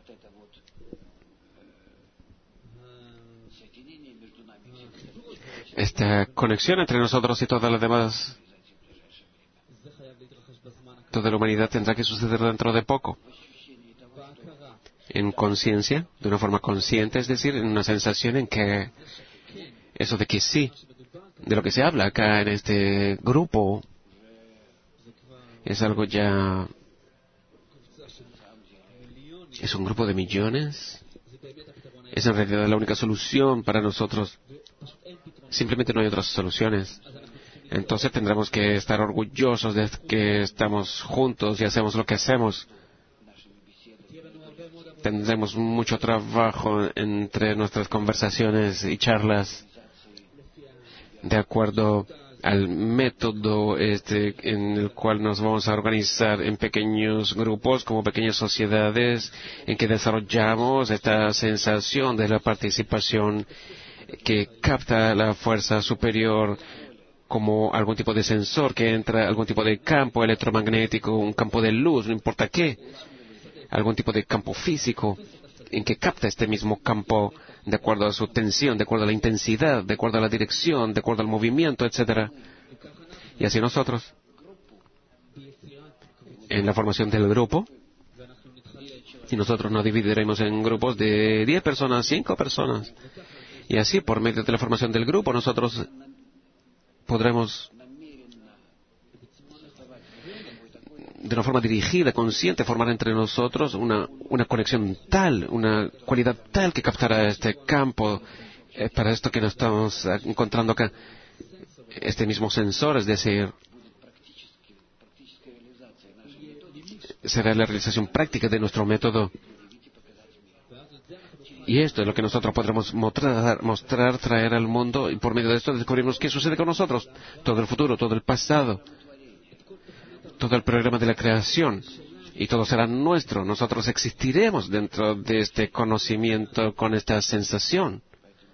Esta conexión entre nosotros y todas las demás, toda la humanidad tendrá que suceder dentro de poco. En conciencia, de una forma consciente, es decir, en una sensación en que eso de que sí, de lo que se habla acá en este grupo, es algo ya, es un grupo de millones, es en realidad la única solución para nosotros. Simplemente no hay otras soluciones. Entonces tendremos que estar orgullosos de que estamos juntos y hacemos lo que hacemos. Tendremos mucho trabajo entre nuestras conversaciones y charlas de acuerdo al método en el cual nos vamos a organizar en pequeños grupos, como pequeñas sociedades, en que desarrollamos esta sensación de la participación que capta la fuerza superior como algún tipo de sensor que entra, algún tipo de campo electromagnético, un campo de luz, no importa qué, algún tipo de campo físico en que capta este mismo campo de acuerdo a su tensión, de acuerdo a la intensidad, de acuerdo a la dirección, de acuerdo al movimiento, etcétera. Y así nosotros, en la formación del grupo, y nosotros nos dividiremos en grupos de 10 personas, 5 personas. Y así, por medio de la formación del grupo, nosotros podremos de una forma dirigida, consciente, formar entre nosotros una conexión tal, una cualidad tal que captará este campo para esto que nos estamos encontrando acá. Este mismo sensor, es decir, será la realización práctica de nuestro método. Y esto es lo que nosotros podremos mostrar, traer al mundo, y por medio de esto descubrimos qué sucede con nosotros, todo el futuro, todo el pasado, todo el programa de la creación, y todo será nuestro. Nosotros existiremos dentro de este conocimiento con esta sensación.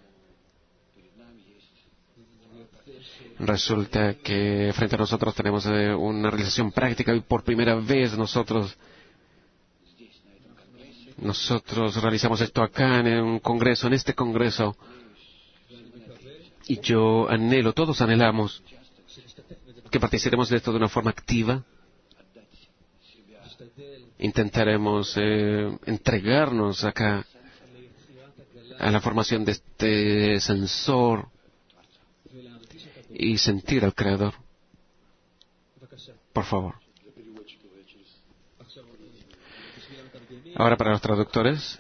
Resulta que frente a nosotros tenemos una realización práctica y por primera vez nosotros realizamos esto acá en un congreso, en este congreso. Y yo anhelo, todos anhelamos que participemos de esto de una forma activa. Intentaremos entregarnos acá a la formación de este sensor y sentir al Creador. Por favor. Ahora para los traductores,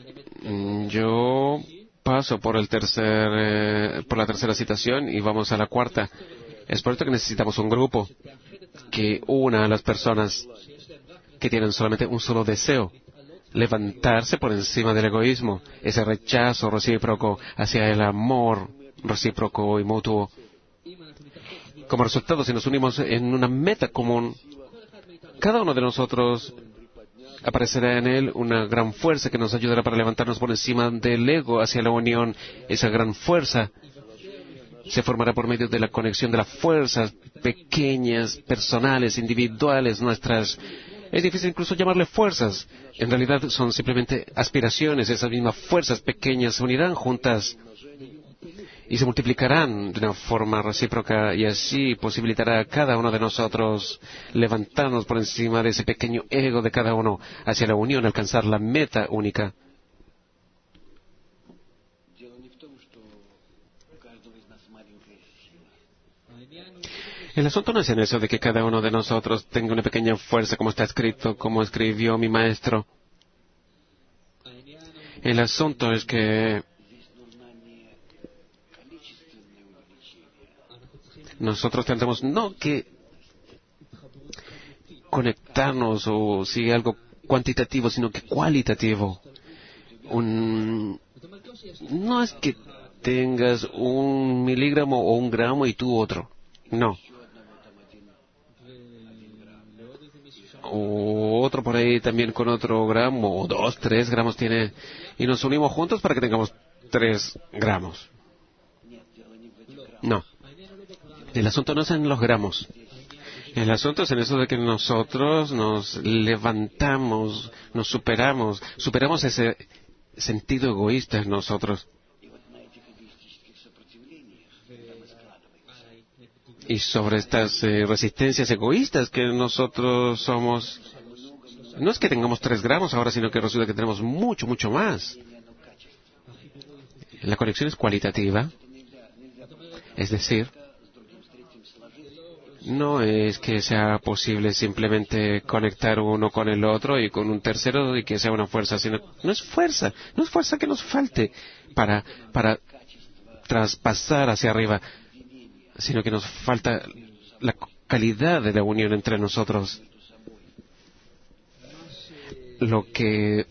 yo paso por la tercera citación y vamos a la cuarta. Es por esto que necesitamos un grupo que una a las personas que tienen solamente un solo deseo, levantarse por encima del egoísmo, ese rechazo recíproco hacia el amor recíproco y mutuo. Como resultado, si nos unimos en una meta común, cada uno de nosotros aparecerá en él una gran fuerza que nos ayudará para levantarnos por encima del ego hacia la unión. Esa gran fuerza se formará por medio de la conexión de las fuerzas pequeñas, personales, individuales, nuestras. Es difícil incluso llamarle fuerzas. En realidad son simplemente aspiraciones. Esas mismas fuerzas pequeñas se unirán juntas y se multiplicarán de una forma recíproca, y así posibilitará a cada uno de nosotros levantarnos por encima de ese pequeño ego de cada uno hacia la unión, alcanzar la meta única. El asunto no es en eso de que cada uno de nosotros tenga una pequeña fuerza, como está escrito, como escribió mi maestro. El asunto es que nosotros tendremos no que conectarnos o si algo cuantitativo, sino que cualitativo. No es que tengas 1 miligramo o 1 gramo y tú otro. No. O otro por ahí también con otro gramo, o 2, 3 gramos tiene, y nos unimos juntos para que tengamos 3 gramos. No. El asunto no es en los gramos. El asunto es en eso de que nosotros nos levantamos, nos superamos ese sentido egoísta en nosotros. Y sobre estas resistencias egoístas que nosotros somos, no es que tengamos 3 gramos ahora, sino que resulta que tenemos mucho, mucho más. La conexión es cualitativa, es decir, no es que sea posible simplemente conectar uno con el otro y con un tercero y que sea una fuerza, sino no es fuerza que nos falte para traspasar hacia arriba, sino que nos falta la calidad de la unión entre nosotros. Lo que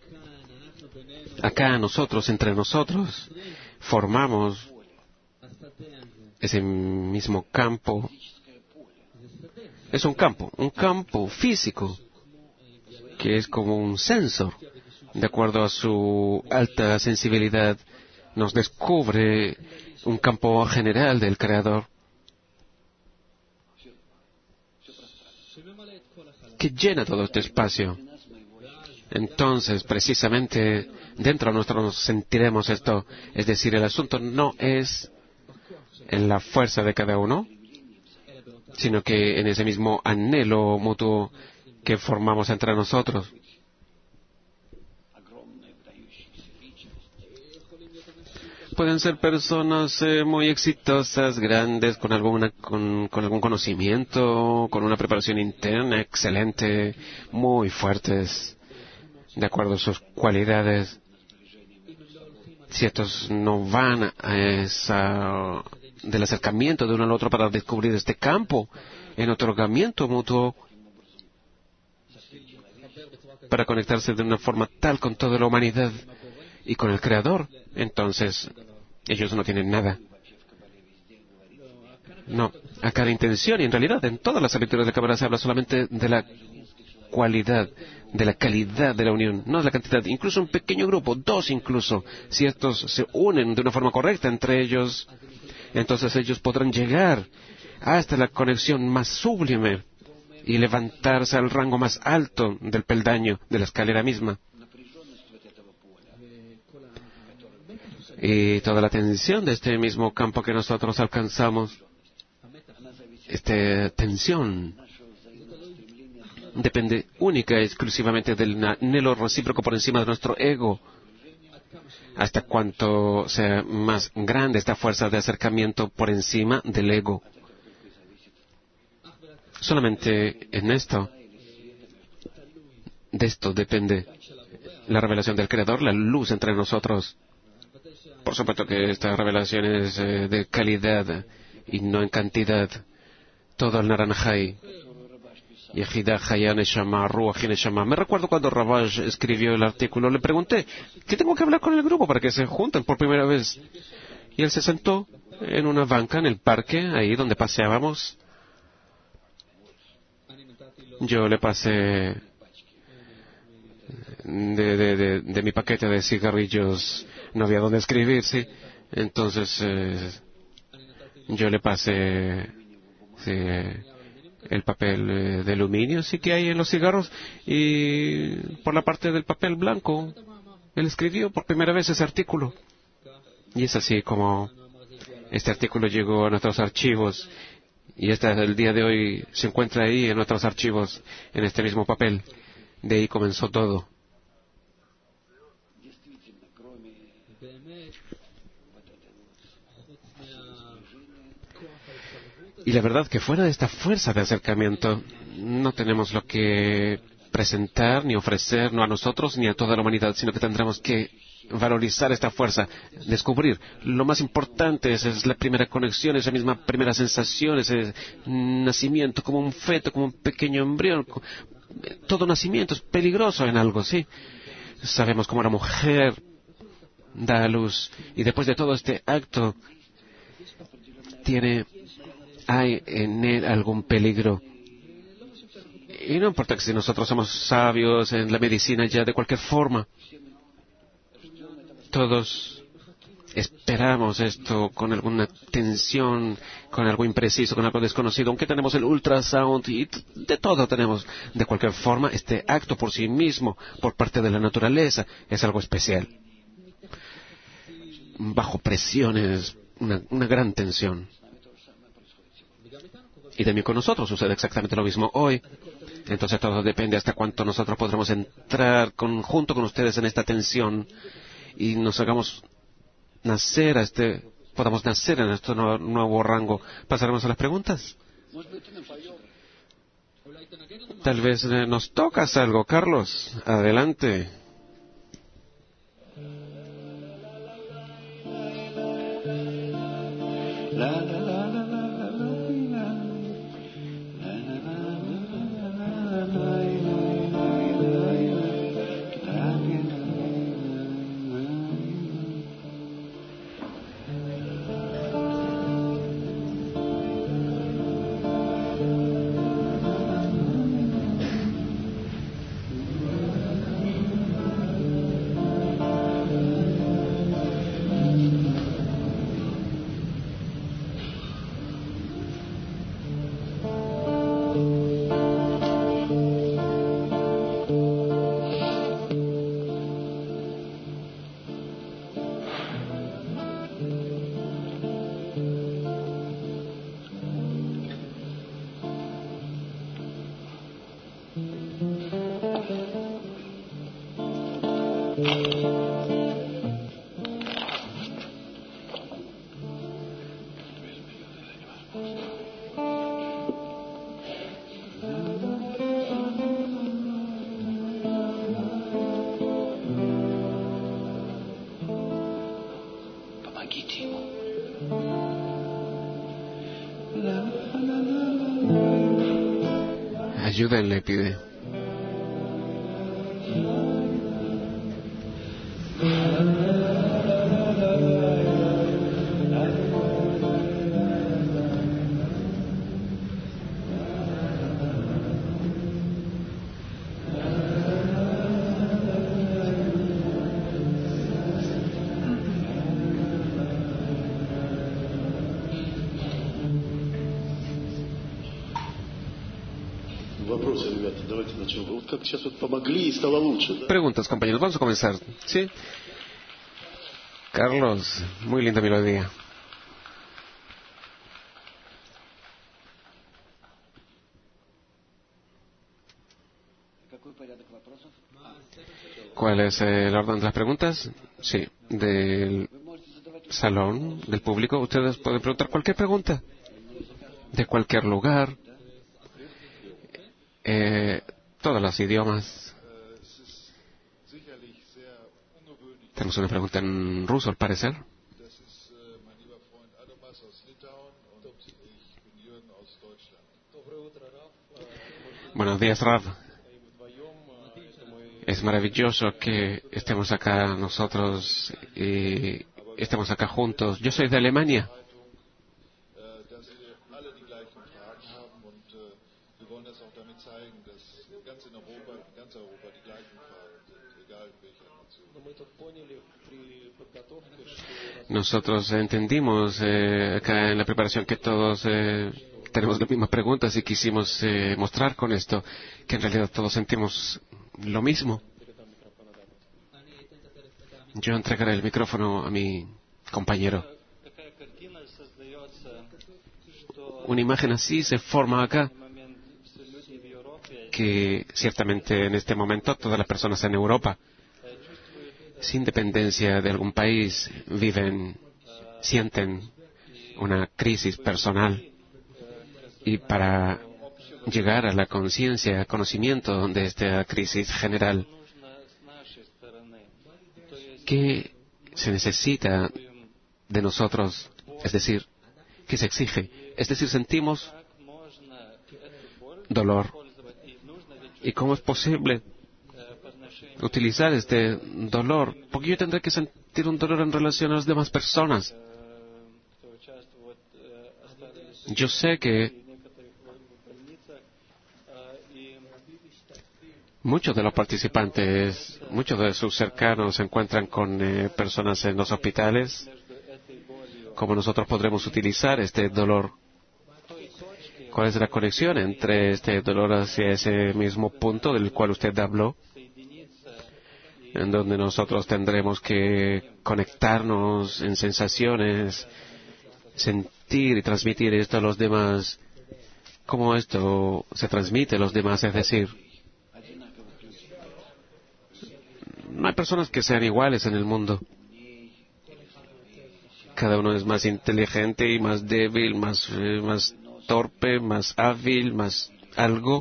acá nosotros, entre nosotros, formamos ese mismo campo. Es un campo físico, que es como un sensor. De acuerdo a su alta sensibilidad, nos descubre un campo general del Creador que llena todo este espacio. Entonces, precisamente, dentro de nosotros sentiremos esto. Es decir, el asunto no es en la fuerza de cada uno, sino que en ese mismo anhelo mutuo que formamos entre nosotros. Pueden ser personas muy exitosas, grandes, con algún conocimiento, con una preparación interna excelente, muy fuertes, de acuerdo a sus cualidades. Si estos no van del acercamiento de uno al otro para descubrir este campo en otorgamiento mutuo, para conectarse de una forma tal con toda la humanidad y con el Creador, entonces ellos no tienen nada. No, a cada intención, y en realidad en todas las lecturas de Kabbalah se habla solamente de la cualidad, de la calidad de la unión, no de la cantidad. Incluso un pequeño grupo, 2 incluso, si estos se unen de una forma correcta entre ellos, entonces ellos podrán llegar hasta la conexión más sublime y levantarse al rango más alto del peldaño, de la escalera misma. Y toda la tensión de este mismo campo que nosotros alcanzamos, esta tensión, depende única y exclusivamente del anhelo recíproco por encima de nuestro ego. Hasta cuanto sea más grande esta fuerza de acercamiento por encima del ego. Solamente en esto, de esto depende la revelación del Creador, la luz entre nosotros. Por supuesto que esta revelación es de calidad y no en cantidad. Todo el Naranjai. Yehidah Hayan Neshama, Ruach Neshama. Me recuerdo cuando Rabash escribió el artículo, le pregunté, ¿qué tengo que hablar con el grupo para que se junten por primera vez? Y él se sentó en una banca en el parque, ahí donde paseábamos. Yo le pasé de mi paquete de cigarrillos, no había dónde escribir, sí. Entonces, yo le pasé el papel de aluminio, sí que hay en los cigarros, y por la parte del papel blanco, él escribió por primera vez ese artículo. Y es así como este artículo llegó a nuestros archivos, y hasta el día de hoy se encuentra ahí en nuestros archivos, en este mismo papel. De ahí comenzó todo. Y la verdad que fuera de esta fuerza de acercamiento, no tenemos lo que presentar ni ofrecer, no a nosotros ni a toda la humanidad, sino que tendremos que valorizar esta fuerza, descubrir. Lo más importante es la primera conexión, esa misma primera sensación, ese nacimiento como un feto, como un pequeño embrión. Todo nacimiento es peligroso en algo, ¿sí? Sabemos cómo la mujer da a luz, y después de todo este acto hay en él algún peligro. Y no importa que si nosotros somos sabios en la medicina ya de cualquier forma, todos esperamos esto con alguna tensión, con algo impreciso, con algo desconocido, aunque tenemos el ultrasound y de todo tenemos. De cualquier forma, este acto por sí mismo, por parte de la naturaleza, es algo especial. Bajo presiones, una gran tensión. Y también con nosotros sucede exactamente lo mismo hoy. Entonces todo depende hasta cuánto nosotros podremos entrar junto con ustedes en esta tensión y nos hagamos podamos nacer en este nuevo rango. ¿Pasaremos a las preguntas? Tal vez nos tocas algo, Carlos. Adelante. Ayúdenle, pide. Preguntas, compañeros. Vamos a comenzar. ¿Sí? Carlos, muy linda melodía. ¿Cuál es el orden de las preguntas? Sí, del salón, del público. Ustedes pueden preguntar cualquier pregunta, de cualquier lugar, todos los idiomas. Tenemos una pregunta en ruso, al parecer. Buenos días, Rav. Es maravilloso que estemos acá nosotros y estemos acá juntos. Yo soy de Alemania. Nosotros entendimos acá en la preparación que todos tenemos las mismas preguntas y quisimos mostrar con esto que en realidad todos sentimos lo mismo. Yo entregaré el micrófono a mi compañero. Una imagen así se forma acá, que ciertamente en este momento todas las personas en Europa, sin dependencia de algún país, sienten una crisis personal. Y para llegar a la conciencia, conocimiento de esta crisis general, ¿qué se necesita de nosotros? Es decir, ¿qué se exige? Es decir, sentimos dolor. ¿Y cómo es posible utilizar este dolor? Porque yo tendré que sentir un dolor en relación a las demás personas. Yo sé que muchos de los participantes, muchos de sus cercanos se encuentran con personas en los hospitales. ¿Cómo nosotros podremos utilizar este dolor? ¿Cuál es la conexión entre este dolor hacia ese mismo punto del cual usted habló? En donde nosotros tendremos que conectarnos en sensaciones, sentir y transmitir esto a los demás. ¿Cómo esto se transmite a los demás? Es decir, no hay personas que sean iguales en el mundo. Cada uno es más inteligente y más débil, más torpe, más hábil, más algo,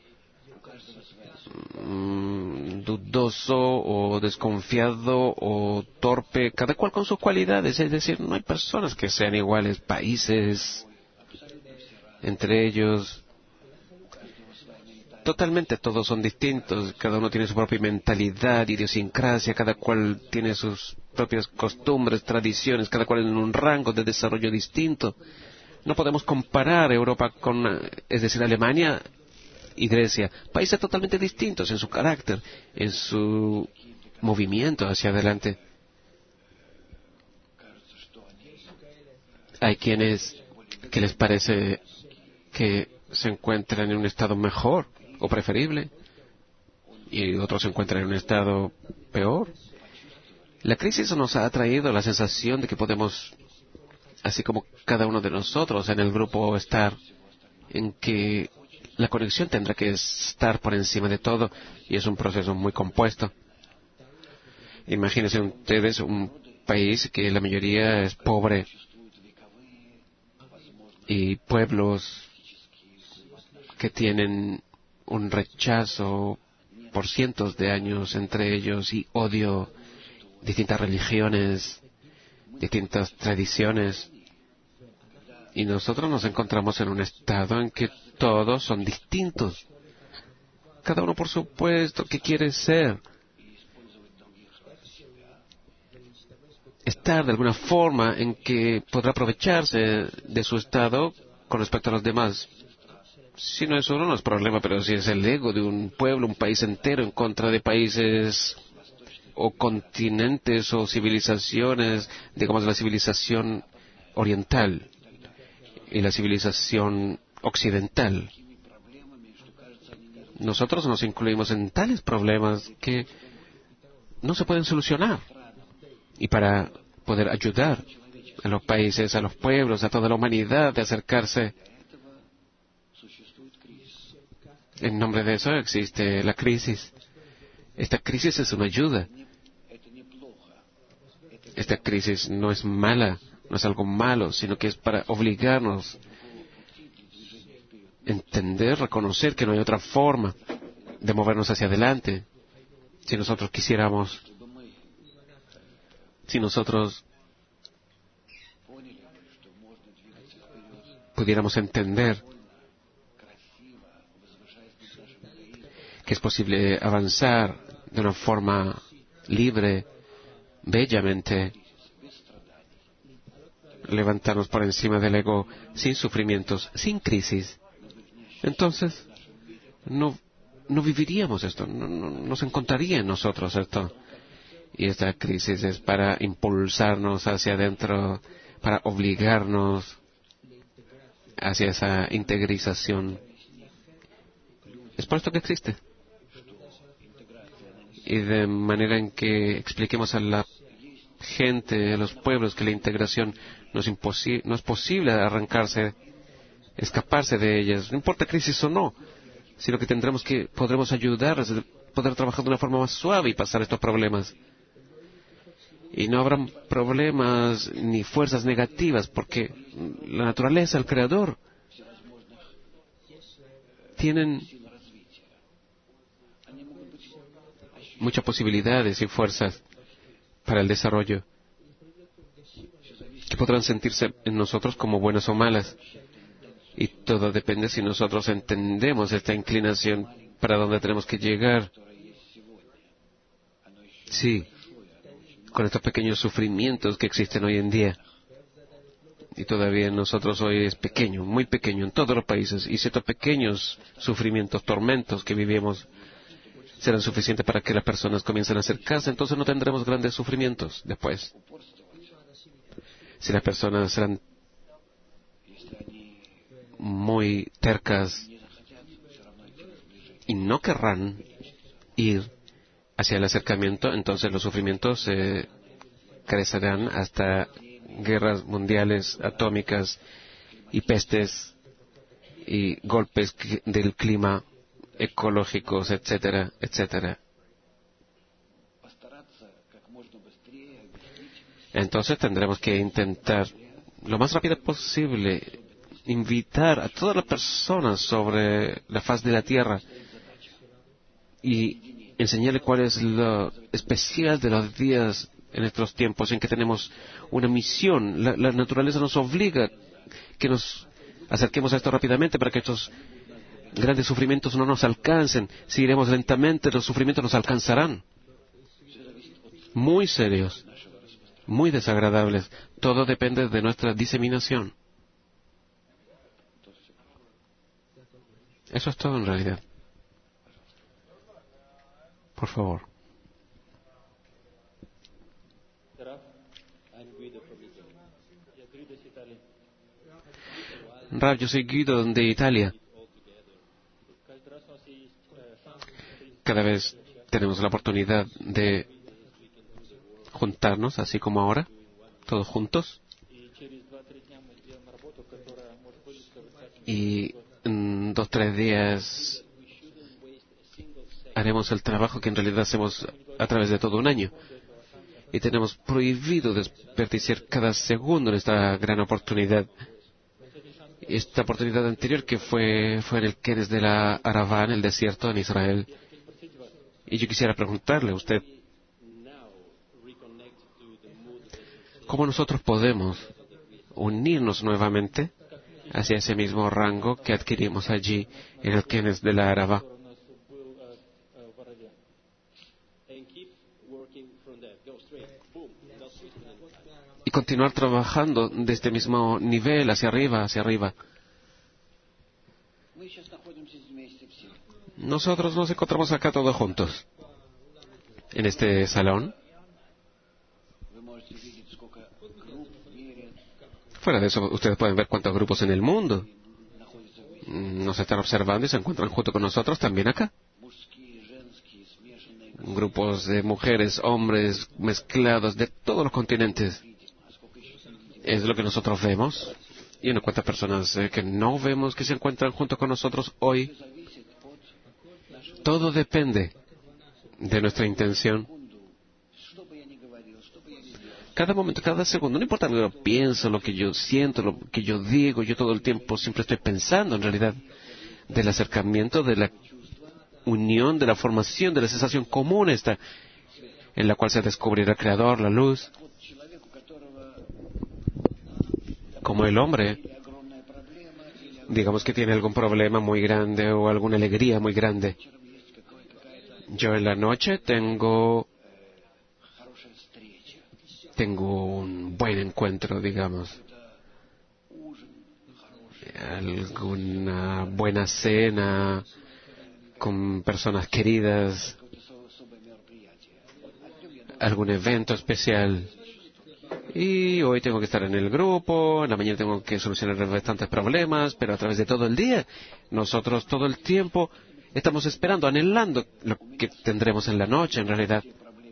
dudoso o desconfiado o torpe, cada cual con sus cualidades. Es decir, no hay personas que sean iguales, países entre ellos. Totalmente todos son distintos, cada uno tiene su propia mentalidad, idiosincrasia, cada cual tiene sus propias costumbres, tradiciones, cada cual en un rango de desarrollo distinto. No podemos comparar Europa con, es decir, Alemania y Grecia, países totalmente distintos en su carácter, en su movimiento hacia adelante. Hay quienes que les parece que se encuentran en un estado mejor o preferible, y otros se encuentran en un estado peor. La crisis nos ha traído la sensación de que podemos, así como cada uno de nosotros en el grupo, estar en que la conexión tendrá que estar por encima de todo, y es un proceso muy compuesto. Imagínense ustedes un país que la mayoría es pobre y pueblos que tienen un rechazo por cientos de años entre ellos y odio, distintas religiones, distintas tradiciones. Y nosotros nos encontramos en un estado en que todos son distintos. Cada uno, por supuesto, que quiere ser. Estar de alguna forma en que podrá aprovecharse de su estado con respecto a los demás. Si no es uno, no es problema, pero si es el ego de un pueblo, un país entero en contra de países o continentes o civilizaciones, digamos la civilización oriental y la civilización occidental. Nosotros nos incluimos en tales problemas que no se pueden solucionar. Y para poder ayudar a los países, a los pueblos, a toda la humanidad de acercarse, en nombre de eso existe la crisis. Esta crisis es una ayuda. Esta crisis no es mala, no es algo malo, sino que es para obligarnos a entender, reconocer que no hay otra forma de movernos hacia adelante. Si nosotros quisiéramos, si nosotros pudiéramos entender que es posible avanzar de una forma libre, bellamente, levantarnos por encima del ego sin sufrimientos, sin crisis, entonces no viviríamos esto, no nos encontraría en nosotros esto. Y esta crisis es para impulsarnos hacia adentro, para obligarnos hacia esa integrización. Es por esto que existe. Y de manera en que expliquemos a la gente, a los pueblos, que la integración no es posible arrancarse, escaparse de ellas, no importa crisis o no, sino que podremos ayudarles a poder trabajar de una forma más suave y pasar estos problemas. Y no habrán problemas ni fuerzas negativas, porque la naturaleza, el Creador, tienen muchas posibilidades y fuerzas para el desarrollo, que podrán sentirse en nosotros como buenas o malas. Y todo depende si nosotros entendemos esta inclinación para dónde tenemos que llegar. Sí, con estos pequeños sufrimientos que existen hoy en día. Y todavía en nosotros hoy es pequeño, muy pequeño, en todos los países. Y si estos pequeños sufrimientos, tormentos que vivimos, serán suficientes para que las personas comiencen a acercarse, entonces no tendremos grandes sufrimientos después. Si las personas serán muy tercas y no querrán ir hacia el acercamiento, entonces los sufrimientos crecerán hasta guerras mundiales atómicas y pestes y golpes del clima, ecológicos, etcétera, etcétera. Entonces tendremos que intentar lo más rápido posible invitar a todas las personas sobre la faz de la tierra y enseñarles cuál es lo especial de los días en estos tiempos en que tenemos una misión. La naturaleza nos obliga que nos acerquemos a esto rápidamente para que estos grandes sufrimientos no nos alcancen. Si iremos lentamente, los sufrimientos nos alcanzarán. Muy serios, muy desagradables. Todo depende de nuestra diseminación. Eso es todo en realidad. Por favor. Rav, yo soy Guido de Italia. Cada vez tenemos la oportunidad de juntarnos, así como ahora, todos juntos. Y en 2 o 3 días haremos el trabajo que en realidad hacemos a través de todo un año. Y tenemos prohibido desperdiciar cada segundo en esta gran oportunidad. Esta oportunidad anterior que fue en el Keres de la Arabá, en el desierto, en Israel. Y yo quisiera preguntarle a usted, ¿Cómo nosotros podemos unirnos nuevamente hacia ese mismo rango que adquirimos allí en el Kenes de la Araba? Y continuar trabajando de este mismo nivel hacia arriba, hacia arriba. Nosotros nos encontramos acá todos juntos, en este salón. Fuera de eso, ustedes pueden ver cuántos grupos en el mundo nos están observando y se encuentran junto con nosotros también acá. Grupos de mujeres, hombres, mezclados de todos los continentes. Es lo que nosotros vemos. Y unas cuantas personas que no vemos que se encuentran junto con nosotros hoy. Todo depende de nuestra intención. Cada momento, cada segundo, no importa lo que yo pienso, lo que yo siento, lo que yo digo, yo todo el tiempo siempre estoy pensando en realidad del acercamiento, de la unión, de la formación, de la sensación común esta, en la cual se descubrirá el Creador, la luz. Como el hombre, digamos que tiene algún problema muy grande o alguna alegría muy grande. Yo en la noche tengo un buen encuentro, digamos. Alguna buena cena con personas queridas. Algún evento especial. Y hoy tengo que estar en el grupo, en la mañana tengo que solucionar bastantes problemas, pero a través de todo el día, nosotros todo el tiempo estamos esperando, anhelando lo que tendremos en la noche, en realidad.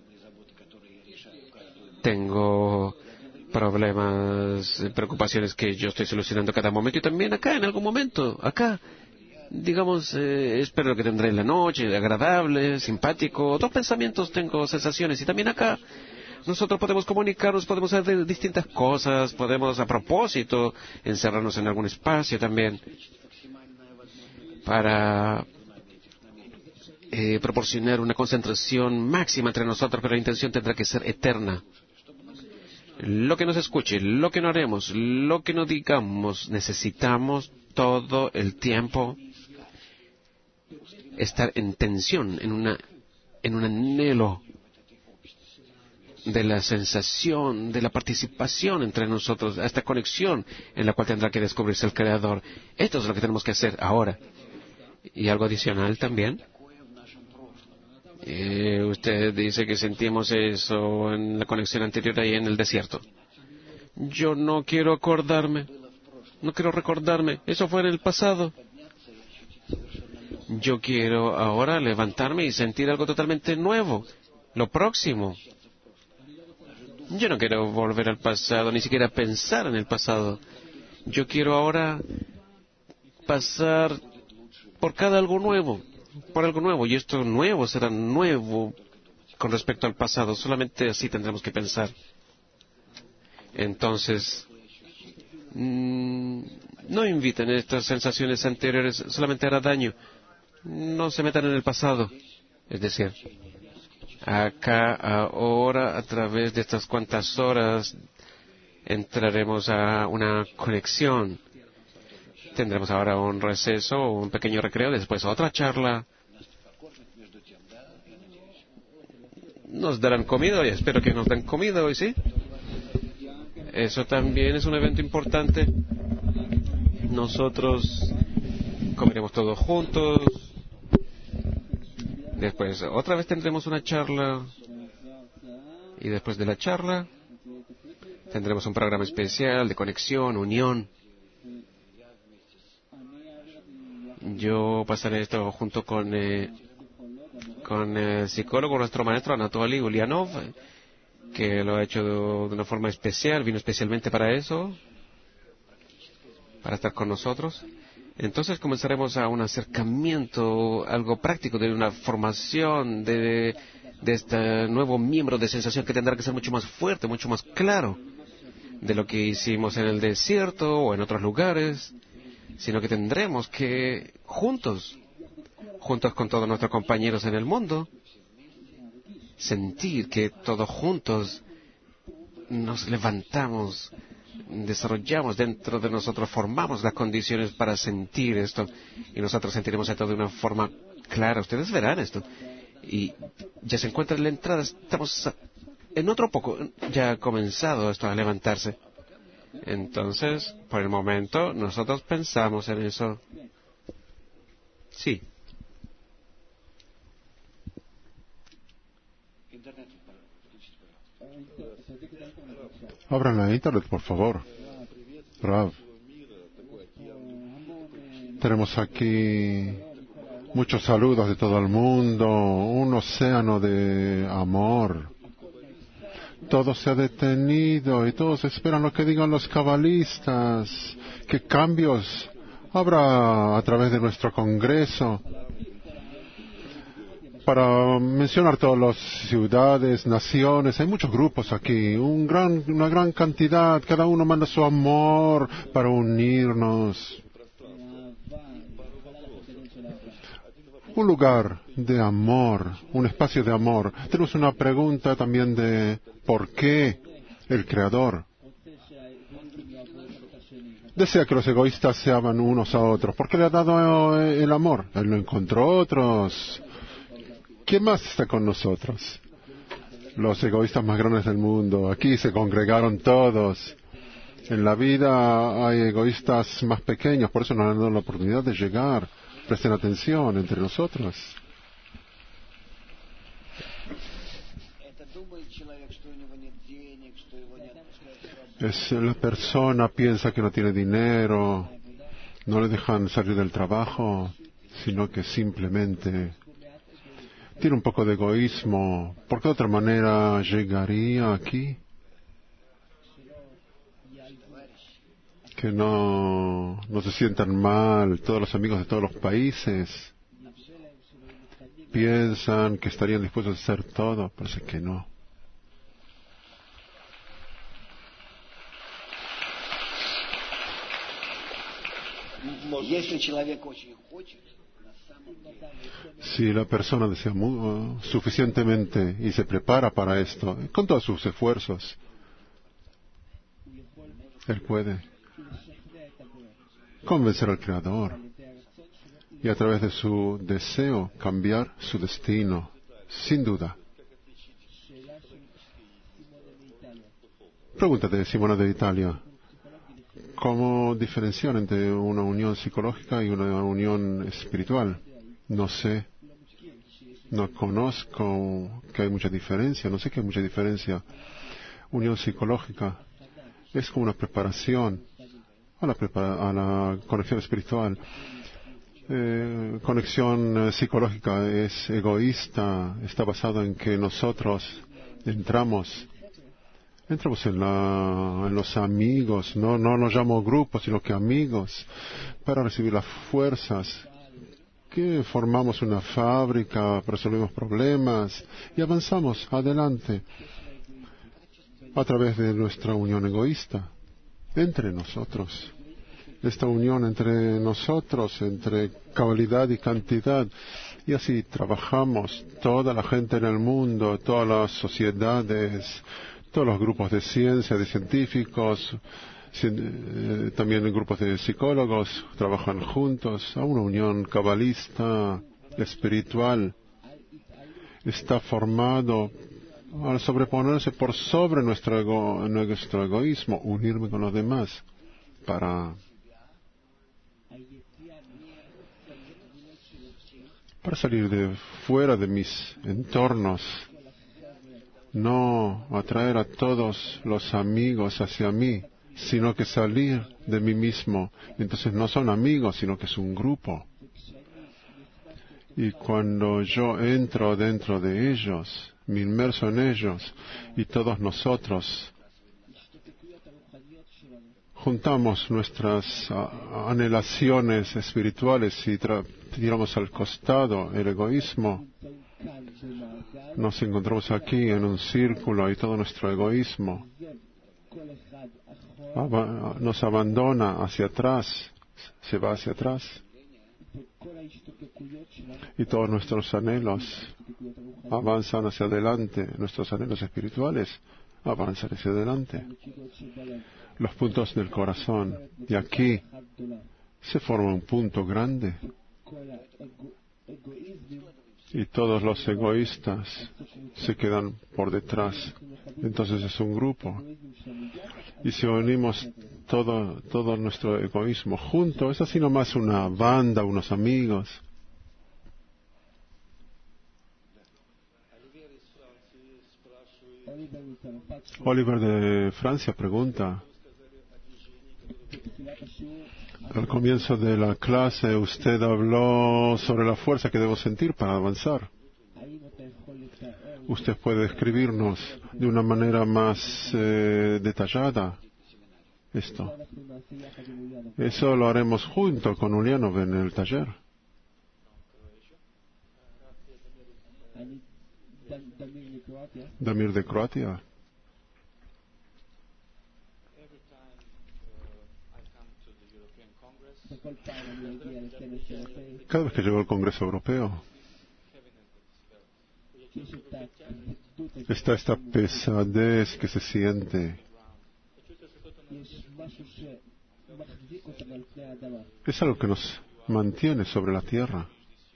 Tengo problemas, preocupaciones que yo estoy solucionando cada momento y también acá, en algún momento, acá. Digamos, espero que tendré en la noche, agradable, simpático, dos pensamientos, tengo sensaciones y también acá. Nosotros podemos comunicarnos, podemos hacer distintas cosas, podemos a propósito encerrarnos en algún espacio también para proporcionar una concentración máxima entre nosotros, pero la intención tendrá que ser eterna. Lo que nos escuche, lo que no haremos, lo que no digamos, necesitamos todo el tiempo estar en tensión, en un anhelo de la sensación, de la participación entre nosotros, a esta conexión en la cual tendrá que descubrirse el Creador. Esto es lo que tenemos que hacer ahora. Y algo adicional también. Usted dice que sentimos eso en la conexión anterior ahí en el desierto. Yo no quiero acordarme, no quiero recordarme. Eso fue en el pasado. Yo quiero ahora levantarme y sentir algo totalmente nuevo, lo próximo. Yo no quiero volver al pasado, ni siquiera pensar en el pasado. Yo quiero ahora pasar por cada algo nuevo, por algo nuevo. Y esto nuevo será nuevo con respecto al pasado. Solamente así tendremos que pensar. Entonces, no inviten estas sensaciones anteriores, solamente hará daño. No se metan en el pasado. Es decir, acá, ahora, a través de estas cuantas horas, entraremos a una conexión. Tendremos ahora un receso, un pequeño recreo, después otra charla. Nos darán comida hoy, espero que nos den comida hoy, ¿sí? Eso también es un evento importante. Nosotros comeremos todos juntos. Después otra vez tendremos una charla. Y después de la charla tendremos un programa especial de conexión, unión. Yo pasaré esto junto con el psicólogo, nuestro maestro Anatoly Ulyanov, que lo ha hecho de una forma especial, vino especialmente para eso, para estar con nosotros. Entonces comenzaremos a un acercamiento, algo práctico, de una formación de este nuevo miembro de sensación que tendrá que ser mucho más fuerte, mucho más claro de lo que hicimos en el desierto o en otros lugares, sino que tendremos que juntos con todos nuestros compañeros en el mundo, sentir que todos juntos nos levantamos, desarrollamos dentro de nosotros, formamos las condiciones para sentir esto, y nosotros sentiremos esto de una forma clara. Ustedes verán esto. Y ya se encuentra en la entrada, estamos en otro poco, ya ha comenzado esto a levantarse. Entonces, por el momento, nosotros pensamos en eso. Sí. Abran la internet, por favor. Rav. Tenemos aquí muchos saludos de todo el mundo, un océano de amor. Todo se ha detenido y todos esperan lo que digan los cabalistas. ¿Qué cambios habrá a través de nuestro Congreso? Para mencionar todas las ciudades, naciones, hay muchos grupos aquí, una gran cantidad, cada uno manda su amor para unirnos. Un lugar de amor, un espacio de amor. Tenemos una pregunta también de ¿por qué el Creador desea que los egoístas se aman unos a otros? ¿Por qué le ha dado el amor? Él no encontró otros. ¿Quién más está con nosotros? Los egoístas más grandes del mundo. Aquí se congregaron todos. En la vida hay egoístas más pequeños, por eso nos han dado la oportunidad de llegar. Presten atención entre nosotros. La persona piensa que no tiene dinero, no le dejan salir del trabajo, sino que simplemente tiene un poco de egoísmo. ¿Por qué de otra manera llegaría aquí? Que no se sientan mal. Todos los amigos de todos los países piensan que estarían dispuestos a hacer todo. Parece que no. Si la persona desea suficientemente y se prepara para esto, con todos sus esfuerzos, él puede convencer al Creador y a través de su deseo cambiar su destino, sin duda. Pregunta de Simona de Italia. ¿Cómo diferenciar entre una unión psicológica y una unión espiritual? No sé. No conozco que hay mucha diferencia. No sé que hay mucha diferencia. Unión psicológica es como una preparación a la conexión espiritual. Conexión psicológica es egoísta. Está basado en que nosotros entramos en los amigos, no nos llamo grupos, sino que amigos, para recibir las fuerzas, que formamos una fábrica, resolvemos problemas y avanzamos adelante a través de nuestra unión egoísta entre nosotros. Esta unión entre nosotros, entre cabalidad y cantidad, y así trabajamos toda la gente en el mundo, todas las sociedades, todos los grupos de ciencia, de científicos, también grupos de psicólogos, trabajan juntos a una unión cabalista, espiritual. Está formado al sobreponerse por sobre nuestro egoísmo, unirme con los demás para salir de fuera de mis entornos. No atraer a todos los amigos hacia mí, sino que salir de mí mismo. Entonces no son amigos, sino que es un grupo. Y cuando yo entro dentro de ellos, me inmerso en ellos, y todos nosotros juntamos nuestras anhelaciones espirituales y tiramos al costado el egoísmo, nos encontramos aquí en un círculo y todo nuestro egoísmo nos abandona hacia atrás, se va hacia atrás. Y todos nuestros anhelos avanzan hacia adelante, nuestros anhelos espirituales avanzar hacia adelante. Los puntos del corazón. Y aquí se forma un punto grande. Y todos los egoístas se quedan por detrás. Entonces es un grupo. Y si unimos todo nuestro egoísmo junto, es así nomás una banda, unos amigos. Oliver de Francia pregunta: al comienzo de la clase usted habló sobre la fuerza que debo sentir para avanzar. ¿Usted puede describirnos de una manera más detallada esto? Eso lo haremos junto con Ulianov en el taller. Damir de Croacia. Cada vez que llego al Congreso Europeo, está esta pesadez que se siente. Es algo que nos mantiene sobre la tierra.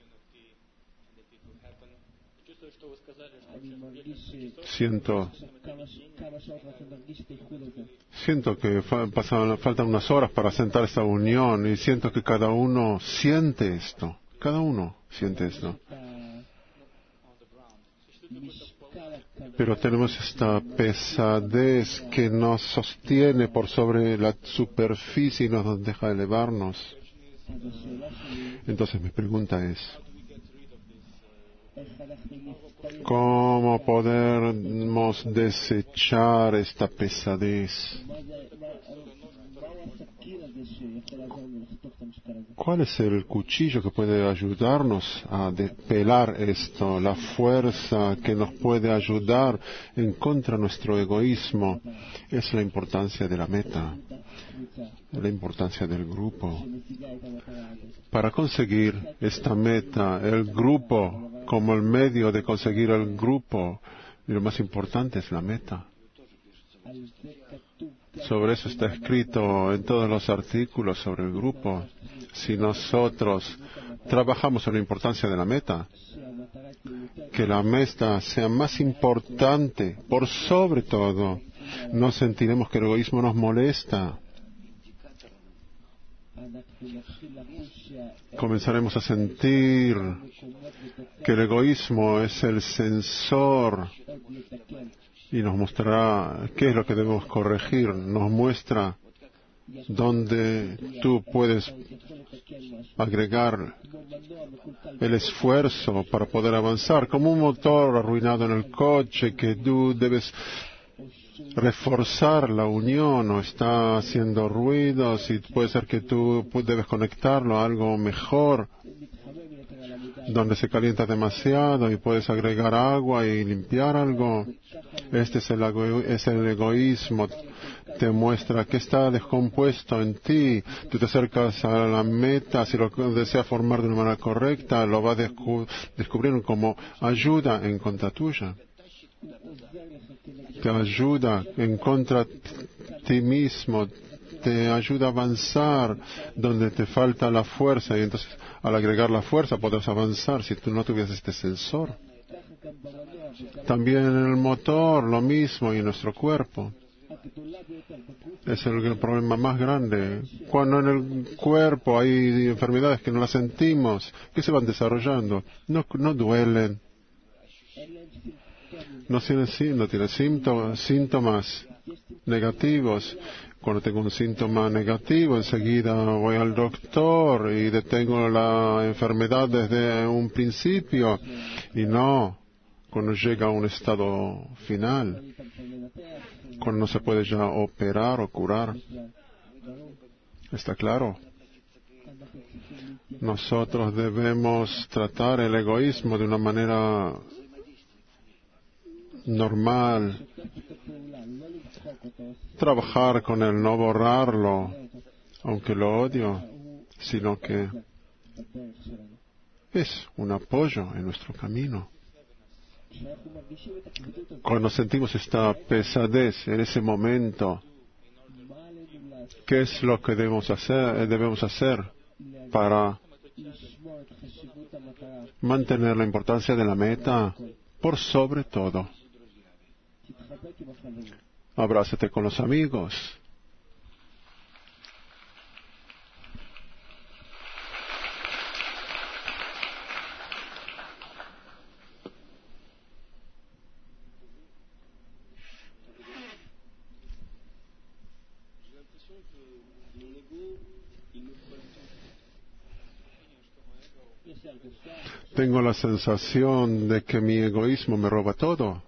Siento que faltan unas horas para sentar esta unión y siento que cada uno siente esto. Cada uno siente esto. Pero tenemos esta pesadez que nos sostiene por sobre la superficie y nos deja elevarnos. Entonces mi pregunta es: ¿cómo podemos desechar esta pesadez? ¿Cuál es el cuchillo que puede ayudarnos a pelar esto? La fuerza que nos puede ayudar en contra de nuestro egoísmo es la importancia de la meta, la importancia del grupo. Para conseguir esta meta, el grupo como el medio de conseguir el grupo, y lo más importante es la meta. Sobre eso está escrito en todos los artículos sobre el grupo. Si nosotros trabajamos en la importancia de la meta, que la meta sea más importante por sobre todo, no sentiremos que el egoísmo nos molesta. Comenzaremos a sentir que el egoísmo es el sensor y nos mostrará qué es lo que debemos corregir. Nos muestra dónde tú puedes agregar el esfuerzo para poder avanzar, como un motor arruinado en el coche que tú debes reforzar la unión o está haciendo ruidos y puede ser que tú debes conectarlo a algo mejor donde se calienta demasiado y puedes agregar agua y limpiar algo. Este es el egoísmo. Te muestra que está descompuesto en ti. Tú te acercas a la meta, si lo deseas formar de una manera correcta, lo vas descubriendo como ayuda en contra tuya. Te ayuda en contra ti mismo, te ayuda a avanzar donde te falta la fuerza y entonces al agregar la fuerza podrás avanzar si tú no tuvieras este sensor. También en el motor lo mismo y en nuestro cuerpo. Es el problema más grande. Cuando en el cuerpo hay enfermedades que no las sentimos, que se van desarrollando, no duelen. No tiene síntomas negativos. Cuando tengo un síntoma negativo, enseguida voy al doctor y detengo la enfermedad desde un principio. Y no cuando llega a un estado final, cuando no se puede ya operar o curar. ¿Está claro? Nosotros debemos tratar el egoísmo de una manera normal, trabajar con él, no borrarlo, aunque lo odio, sino que es un apoyo en nuestro camino. Cuando sentimos esta pesadez en ese momento, ¿qué es lo que debemos hacer para mantener la importancia de la meta por sobre todo? Abrázate con los amigos. Tengo la sensación de que mi egoísmo me roba todo.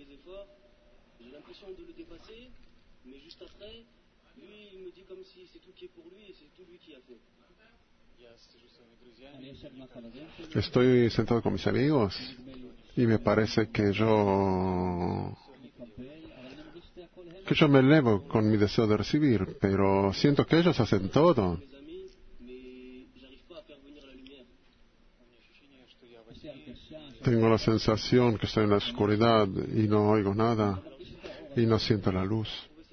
Estoy sentado con mis amigos y me parece que yo me elevo con mi deseo de recibir, pero siento que ellos hacen todo. Tengo la sensación que estoy en la oscuridad y no oigo nada y no siento la luz.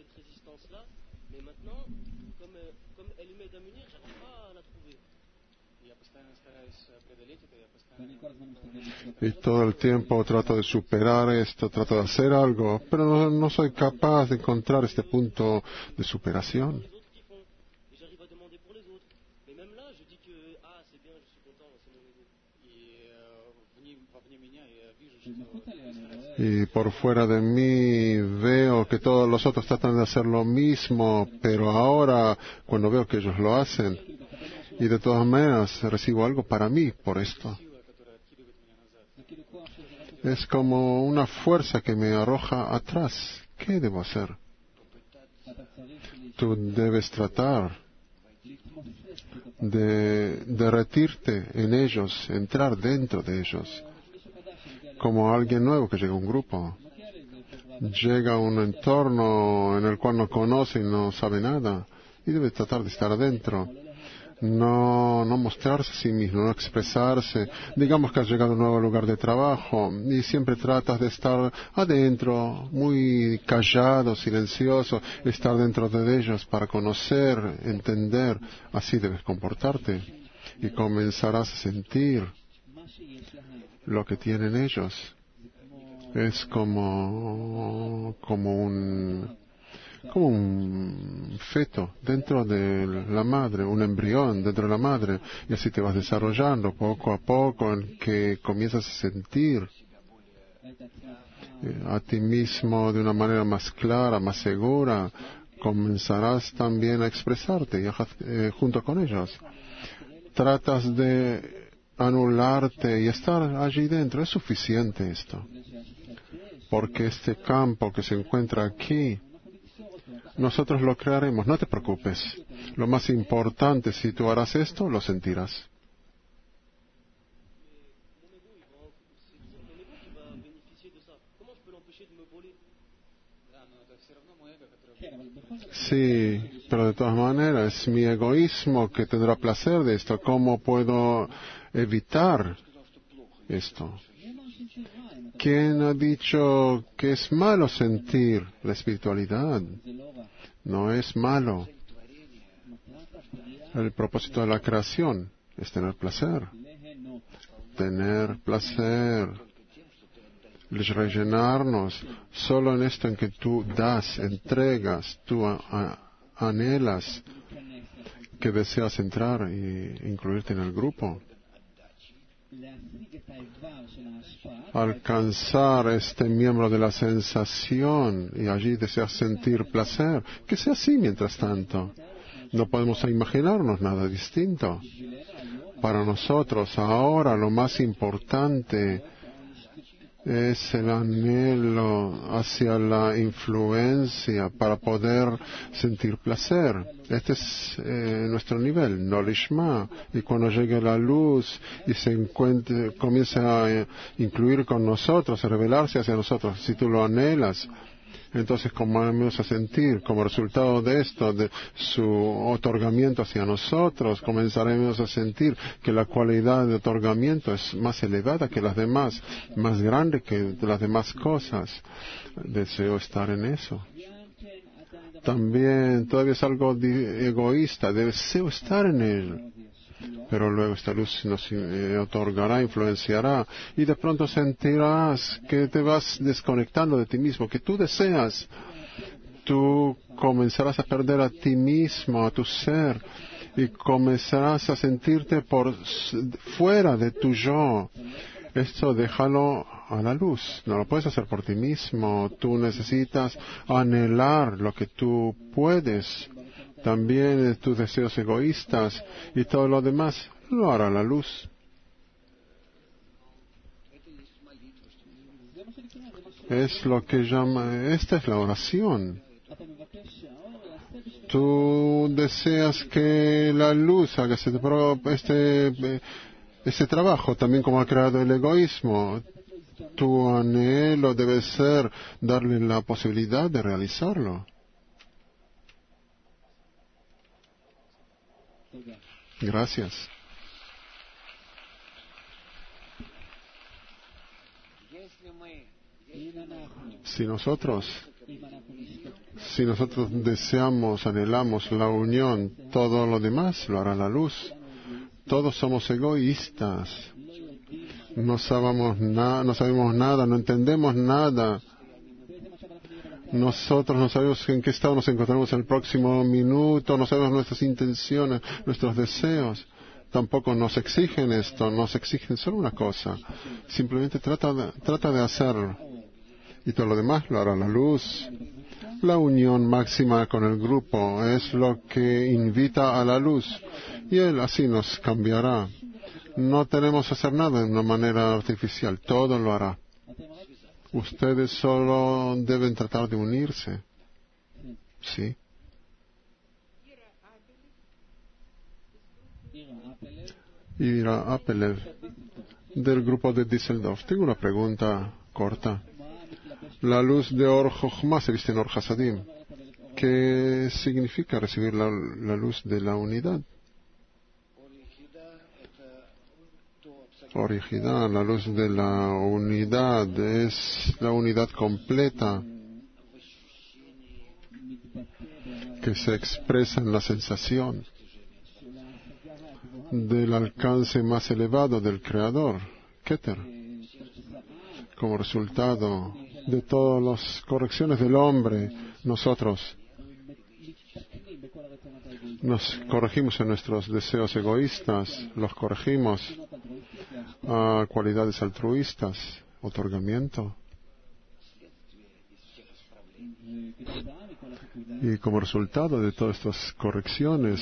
Y todo el tiempo trato de superar esto, trato de hacer algo, pero no soy capaz de encontrar este punto de superación. Y por fuera de mí veo que todos los otros tratan de hacer lo mismo, pero ahora cuando veo que ellos lo hacen, y de todas maneras recibo algo para mí por esto. Es como una fuerza que me arroja atrás. ¿Qué debo hacer? Tú debes tratar de derretirte en ellos, entrar dentro de ellos, como alguien nuevo que llega a un grupo. Llega a un entorno en el cual no conoce y no sabe nada, y debe tratar de estar adentro. No mostrarse a sí mismo, no expresarse. Digamos que has llegado a un nuevo lugar de trabajo y siempre tratas de estar adentro, muy callado, silencioso, estar dentro de ellos para conocer, entender. Así debes comportarte y comenzarás a sentir lo que tienen ellos. Es como un feto dentro de la madre, un embrión dentro de la madre, y así te vas desarrollando poco a poco, en que comienzas a sentir a ti mismo de una manera más clara, más segura. Comenzarás también a expresarte junto con ellos. Tratas de anularte y estar allí dentro. Es suficiente esto, porque este campo que se encuentra aquí, nosotros lo crearemos, no te preocupes. Lo más importante, si tú harás esto, lo sentirás. Sí, pero de todas maneras, es mi egoísmo que tendrá placer de esto. ¿Cómo puedo evitar esto? ¿Quién ha dicho que es malo sentir la espiritualidad? No es malo. El propósito de la creación es tener placer. Tener placer. Rellenarnos. Solo en esto en que tú das, entregas, tú anhelas, que deseas entrar e incluirte en el grupo. Alcanzar este miembro de la sensación y allí deseas sentir placer, que sea así mientras tanto. No podemos imaginarnos nada distinto. Para nosotros ahora lo más importante es el anhelo hacia la influencia para poder sentir placer. Este es nuestro nivel, no lishma. Y cuando llegue la luz y comienza a incluir con nosotros, a revelarse hacia nosotros, si tú lo anhelas, Entonces comenzamos a sentir como resultado de esto, de su otorgamiento hacia nosotros, comenzaremos a sentir que la cualidad de otorgamiento es más elevada que las demás, más grande que las demás cosas. Deseo estar en eso. También todavía es algo egoísta, deseo estar en él. Pero luego esta luz nos otorgará, influenciará, y de pronto sentirás que te vas desconectando de ti mismo, que tú deseas. Tú comenzarás a perder a ti mismo, a tu ser, y comenzarás a sentirte por fuera de tu yo. Esto déjalo a la luz. No lo puedes hacer por ti mismo. Tú necesitas anhelar lo que tú puedes. También tus deseos egoístas y todo lo demás lo hará la luz. Es lo que esta es la oración. Tú deseas que la luz haga este trabajo, también como ha creado el egoísmo. Tu anhelo debe ser darle la posibilidad de realizarlo. Gracias. Si nosotros deseamos, anhelamos la unión, todo lo demás lo hará la luz. Todos somos egoístas. No sabemos nada, no entendemos nada. Nosotros no sabemos en qué estado nos encontramos en el próximo minuto, no sabemos nuestras intenciones, nuestros deseos. Tampoco nos exigen esto, nos exigen solo una cosa. Simplemente trata de hacerlo. Y todo lo demás lo hará la luz. La unión máxima con el grupo es lo que invita a la luz. Y Él así nos cambiará. No tenemos que hacer nada de una manera artificial, todo lo hará. Ustedes solo deben tratar de unirse. ¿Sí? Ira Apelev, del grupo de Düsseldorf. Tengo una pregunta corta. La luz de Or Jochma se viste en Or Hasadim. ¿Qué significa recibir la luz de la unidad? Original, la luz de la unidad es la unidad completa que se expresa en la sensación del alcance más elevado del Creador, Keter, como resultado de todas las correcciones del hombre. Nosotros nos corregimos en nuestros deseos egoístas, los corregimos a cualidades altruistas, otorgamiento. Y como resultado de todas estas correcciones,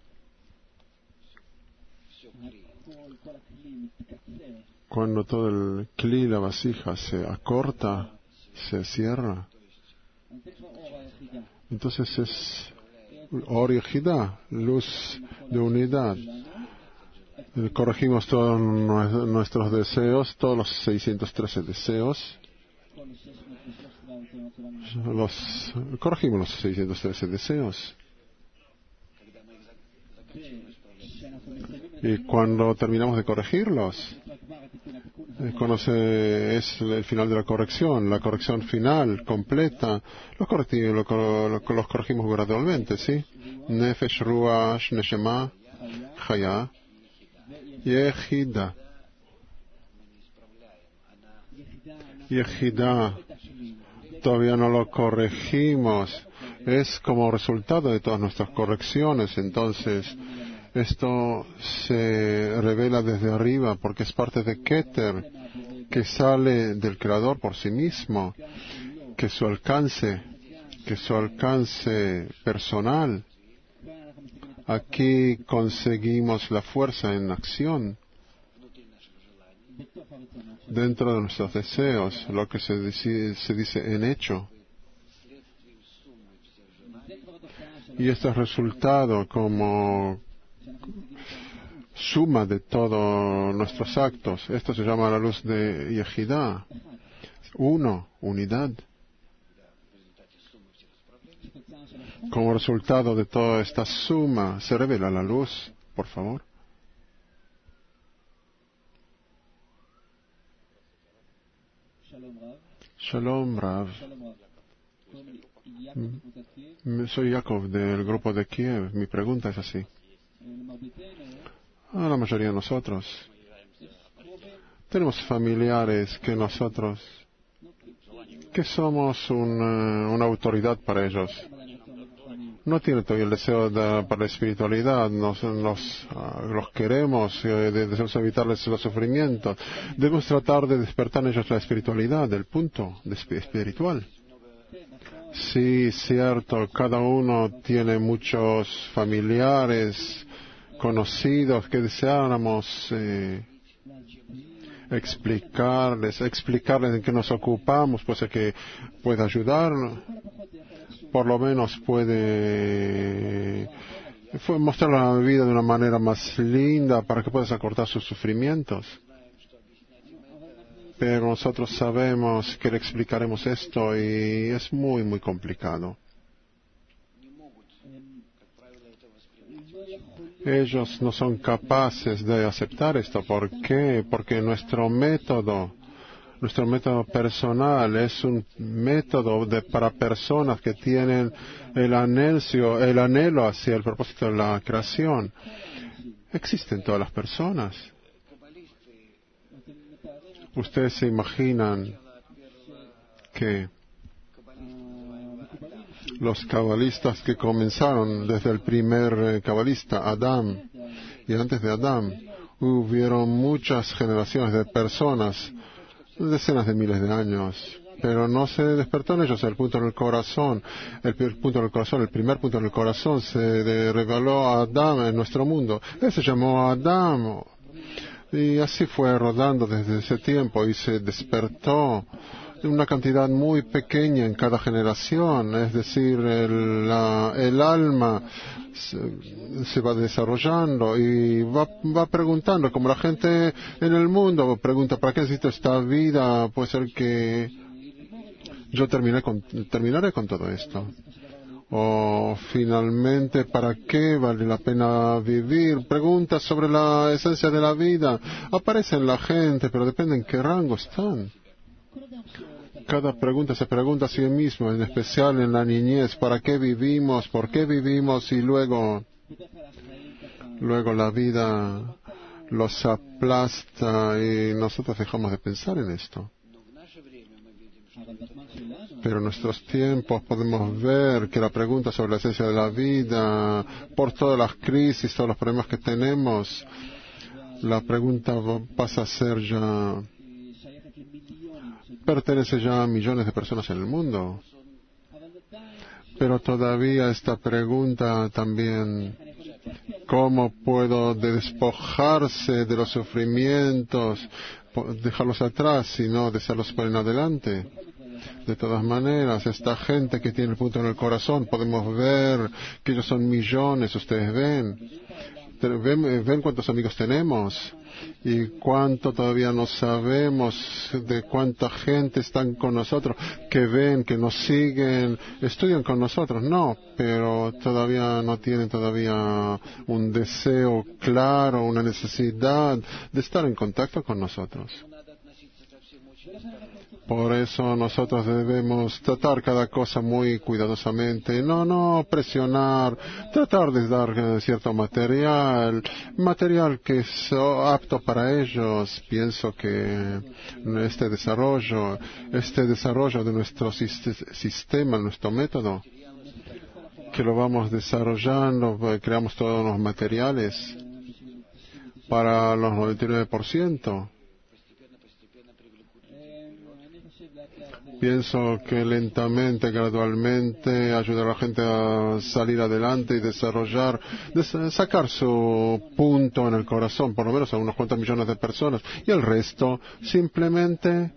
cuando todo el kli, la vasija, se acorta, se cierra, entonces es Or Yehida, luz de unidad. Corregimos todos nuestros deseos, todos los 613 deseos. Corregimos los 613 deseos. Y cuando terminamos de corregirlos, cuando es el final de la corrección final, completa, los corregimos gradualmente, ¿sí? Nefesh, Ruach, Neshama, Chaya, Yehida. Yehida, todavía no lo corregimos. Es como resultado de todas nuestras correcciones. Entonces, esto se revela desde arriba porque es parte de Keter, que sale del Creador por sí mismo, que su alcance personal. Aquí conseguimos la fuerza en acción dentro de nuestros deseos, lo que se dice en hecho. Y este resultado como suma de todos nuestros actos. Esto se llama la luz de Yehida. Unidad. Como resultado de toda esta suma, ¿se revela la luz, por favor? Shalom, Rav. Soy Jacob del grupo de Kiev. Mi pregunta es así. A la mayoría de nosotros tenemos familiares que somos una autoridad para ellos. No tienen todavía el deseo para la espiritualidad, los queremos, deseamos evitarles los sufrimientos. Debemos tratar de despertar en ellos la espiritualidad, el punto espiritual. Sí, cierto, cada uno tiene muchos familiares, conocidos que deseáramos explicarles en qué nos ocupamos, pues que puede ayudarnos. Por lo menos puede mostrar la vida de una manera más linda para que puedas acortar sus sufrimientos. Pero nosotros sabemos que le explicaremos esto y es muy, muy complicado. Ellos no son capaces de aceptar esto. ¿Por qué? Porque nuestro método personal es un método para personas que tienen el anhelo hacia el propósito de la creación. Existen todas las personas. Ustedes se imaginan que los cabalistas que comenzaron desde el primer cabalista, Adán, y antes de Adán, hubieron muchas generaciones de personas, decenas de miles de años, pero no se despertó en ellos el punto en el corazón. El primer punto en el corazón se reveló a Adán en nuestro mundo. Él se llamó Adán. Y así fue rodando desde ese tiempo y se despertó una cantidad muy pequeña en cada generación, es decir, el alma se va desarrollando y va preguntando, como la gente en el mundo pregunta, ¿para qué necesito esta vida? Puede ser que yo terminaré con todo esto. O finalmente, ¿para qué vale la pena vivir? Preguntas sobre la esencia de la vida aparecen en la gente, pero depende en qué rango están. Cada pregunta se pregunta a sí mismo, en especial en la niñez, ¿para qué vivimos? ¿Por qué vivimos? Y luego la vida los aplasta y nosotros dejamos de pensar en esto. Pero en nuestros tiempos podemos ver que la pregunta sobre la esencia de la vida, por todas las crisis, todos los problemas que tenemos, la pregunta pasa a ser pertenece ya a millones de personas en el mundo. Pero todavía esta pregunta también, ¿cómo puedo despojarse de los sufrimientos, dejarlos atrás y no desearlos por en adelante? De todas maneras, esta gente que tiene el punto en el corazón, podemos ver que ellos son millones, ustedes ven cuántos amigos tenemos y cuánto todavía no sabemos de cuánta gente están con nosotros, que ven, que nos siguen, estudian con nosotros, no, pero todavía no tienen un deseo claro, una necesidad de estar en contacto con nosotros. Por eso nosotros debemos tratar cada cosa muy cuidadosamente, no presionar, tratar de dar cierto material que es apto para ellos. Pienso que este desarrollo de nuestro sistema, nuestro método, que lo vamos desarrollando, creamos todos los materiales para los 99%. Pienso que lentamente, gradualmente, ayudar a la gente a salir adelante y desarrollar, sacar su punto en el corazón, por lo menos a unos cuantos millones de personas, y el resto simplemente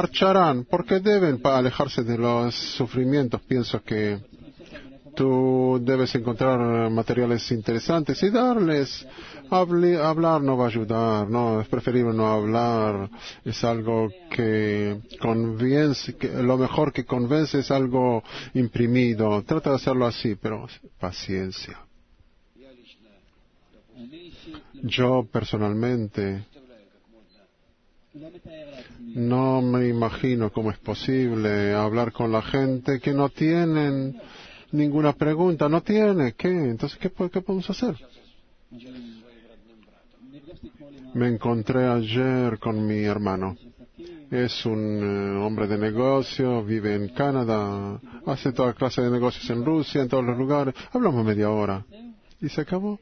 marcharán, porque deben alejarse de los sufrimientos. Pienso que tu tú debes encontrar materiales interesantes y darles. Hablar no va a ayudar, no, es preferible no hablar, es algo que convence, lo mejor que convence es algo imprimido. Trata de hacerlo así, pero paciencia. Yo personalmente no me imagino cómo es posible hablar con la gente que no tienen ninguna pregunta, no tiene, ¿qué? Entonces, ¿qué podemos hacer? Me encontré ayer con mi hermano. Es un hombre de negocio, vive en Canadá, hace toda clase de negocios en Rusia, en todos los lugares. Hablamos media hora y se acabó.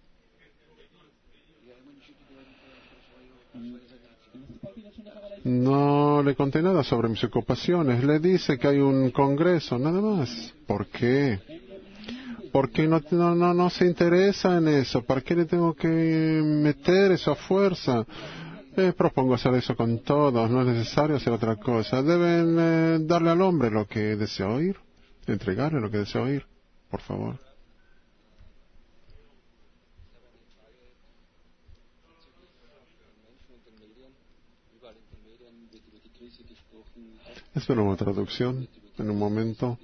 No le conté nada sobre mis ocupaciones. Le dice que hay un congreso, nada más. ¿Por qué? ¿Por qué no se interesa en eso? ¿Para qué le tengo que meter eso a fuerza? Propongo hacer eso con todos. No es necesario hacer otra cosa. Deben darle al hombre lo que desea oír. Entregarle lo que desea oír. Por favor. Espero una traducción en un momento.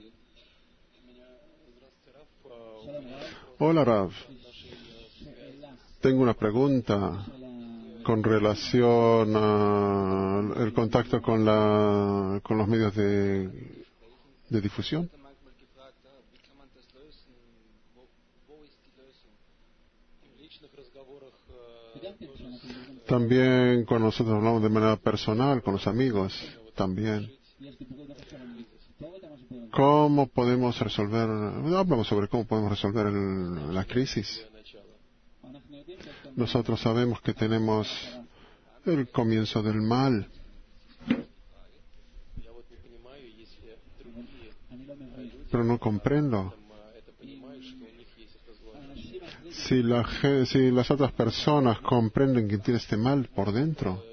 Hola, Rav. Tengo una pregunta con relación al contacto con los medios de difusión. También cuando nosotros hablamos de manera personal, con los amigos, también. ¿Cómo podemos resolver? Hablamos sobre cómo podemos resolver la crisis. Nosotros sabemos que tenemos el comienzo del mal. Pero no comprendo. Si las otras personas comprenden que tiene este mal por dentro,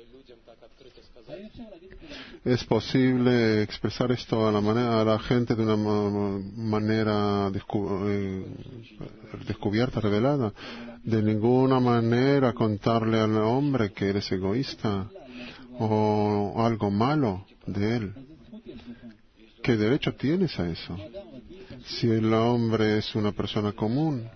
¿es posible expresar esto a la gente de una manera descubierta, revelada? De ninguna manera contarle al hombre que eres egoísta o algo malo de él. ¿Qué derecho tienes a eso? Si el hombre es una persona común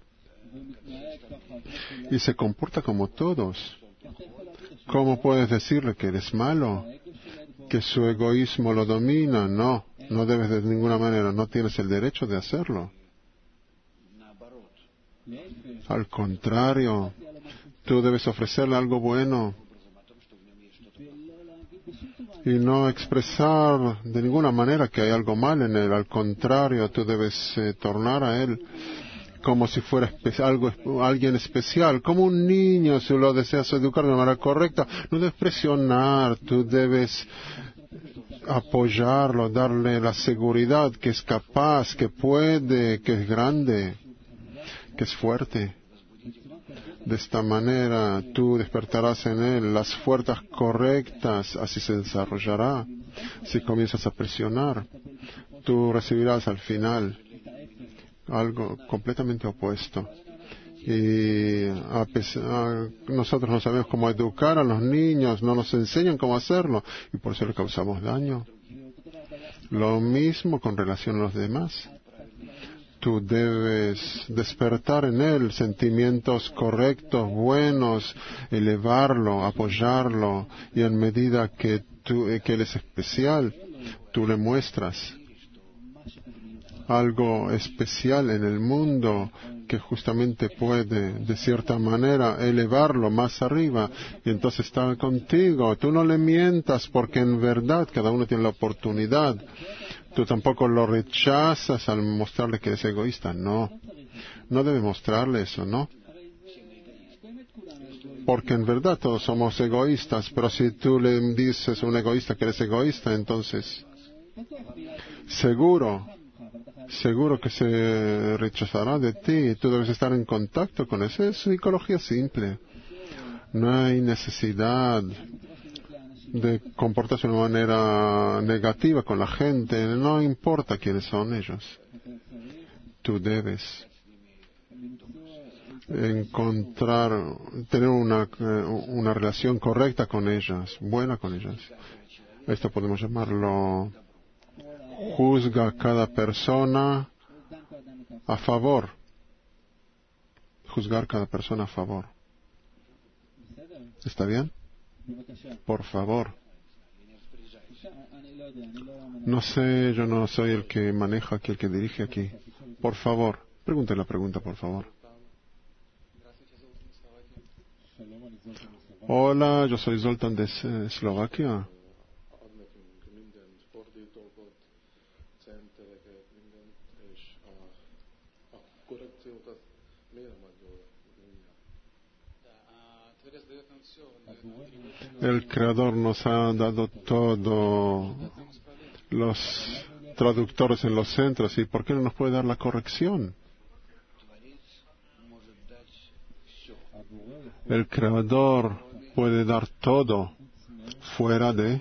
y se comporta como todos, ¿cómo puedes decirle que eres malo? ¿Que su egoísmo lo domina? No debes de ninguna manera, no tienes el derecho de hacerlo. Al contrario, tú debes ofrecerle algo bueno y no expresar de ninguna manera que hay algo mal en él. Al contrario, tú debes tornar a él como si fuera alguien especial, como un niño. Si lo deseas educar de manera correcta, no debes presionar, tú debes apoyarlo, darle la seguridad que es capaz, que puede, que es grande, que es fuerte. De esta manera tú despertarás en él las fuerzas correctas, así se desarrollará. Si comienzas a presionar, tú recibirás al final algo completamente opuesto. Y nosotros no sabemos cómo educar a los niños, no nos enseñan cómo hacerlo, y por eso le causamos daño. Lo mismo con relación a los demás. Tú debes despertar en él sentimientos correctos, buenos, elevarlo, apoyarlo, y en medida que él es especial, tú le muestras algo especial en el mundo que justamente puede, de cierta manera, elevarlo más arriba, y entonces está contigo. Tú no le mientas, porque en verdad cada uno tiene la oportunidad. Tú tampoco lo rechazas al mostrarle que eres egoísta. No debes mostrarle eso, ¿no? Porque en verdad todos somos egoístas, pero si tú le dices a un egoísta que eres egoísta, entonces seguro que se rechazará de ti. Tú debes estar en contacto con eso. Es psicología simple. No hay necesidad de comportarse de una manera negativa con la gente. No importa quiénes son ellos. tú debes tener una relación correcta con ellas, buena con ellas. Esto podemos llamarlo juzga a cada persona a favor. Juzgar cada persona a favor. ¿Está bien? Por favor. No sé, yo no soy el que maneja aquí, el que dirige aquí. Por favor, pregunte la pregunta, por favor. Hola, yo soy Zoltán de Eslovaquia. El Creador nos ha dado todo, los traductores en los centros, ¿y por qué no nos puede dar la corrección? El Creador puede dar todo fuera de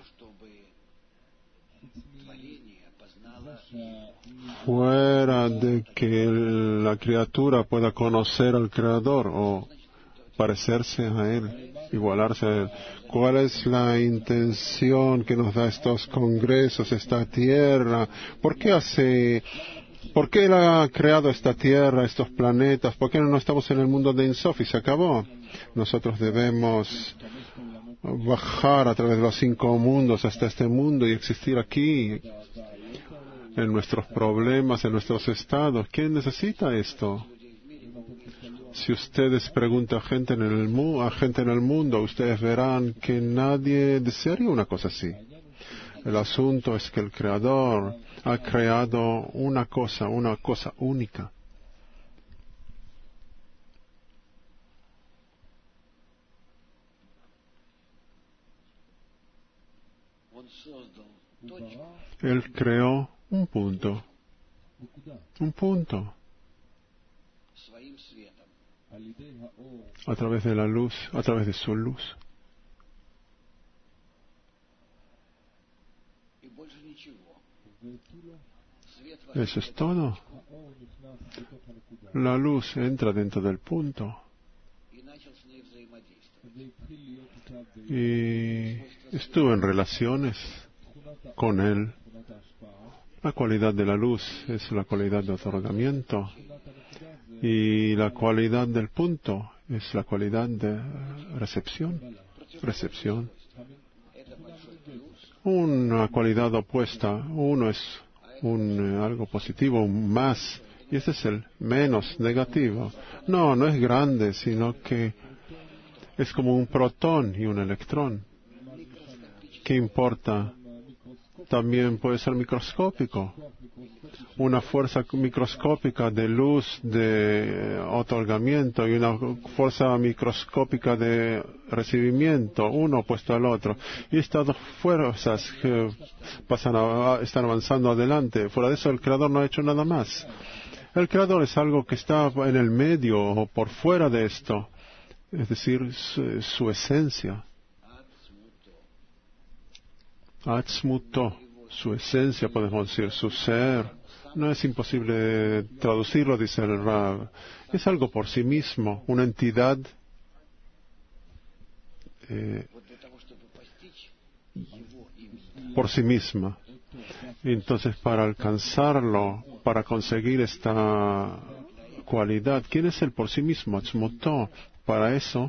que la criatura pueda conocer al Creador o parecerse a Él, igualarse a Él. ¿Cuál es la intención que nos da estos congresos, esta tierra? ¿Por qué Él ha creado esta tierra, estos planetas? ¿Por qué no estamos en el mundo de Ein Sof y se acabó? Nosotros debemos bajar a través de los 5 mundos hasta este mundo y existir aquí, en nuestros problemas, en nuestros estados. ¿Quién necesita esto? Si ustedes preguntan a gente en el mundo, ustedes verán que nadie desearía una cosa así. El asunto es que el Creador ha creado una cosa única. Él creó un punto. A través de la luz, a través de su luz. Eso es todo. La luz entra dentro del punto. Y estuvo en relaciones con él. La cualidad de la luz es la cualidad de otorgamiento. Y la cualidad del punto es la cualidad de recepción. Una cualidad opuesta. Uno es algo positivo, un más, y ese es el menos negativo. No es grande, sino que es como un protón y un electrón. ¿Qué importa? También puede ser microscópico. Una fuerza microscópica de luz, de otorgamiento, y una fuerza microscópica de recibimiento, uno opuesto al otro. Y estas dos fuerzas que están avanzando adelante. Fuera de eso, el Creador no ha hecho nada más. El Creador es algo que está en el medio o por fuera de esto. Es decir, su esencia. Atzmuto, su esencia, podemos decir, su ser. No es imposible traducirlo, dice el Rab. Es algo por sí mismo, una entidad por sí misma. Entonces, para alcanzarlo, para conseguir esta cualidad, ¿quién es el por sí mismo? Atzmuto. Para eso,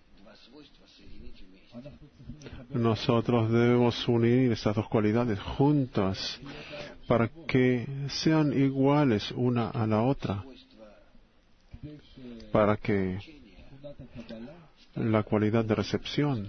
nosotros debemos unir estas dos cualidades juntas para que sean iguales una a la otra, para que la cualidad de recepción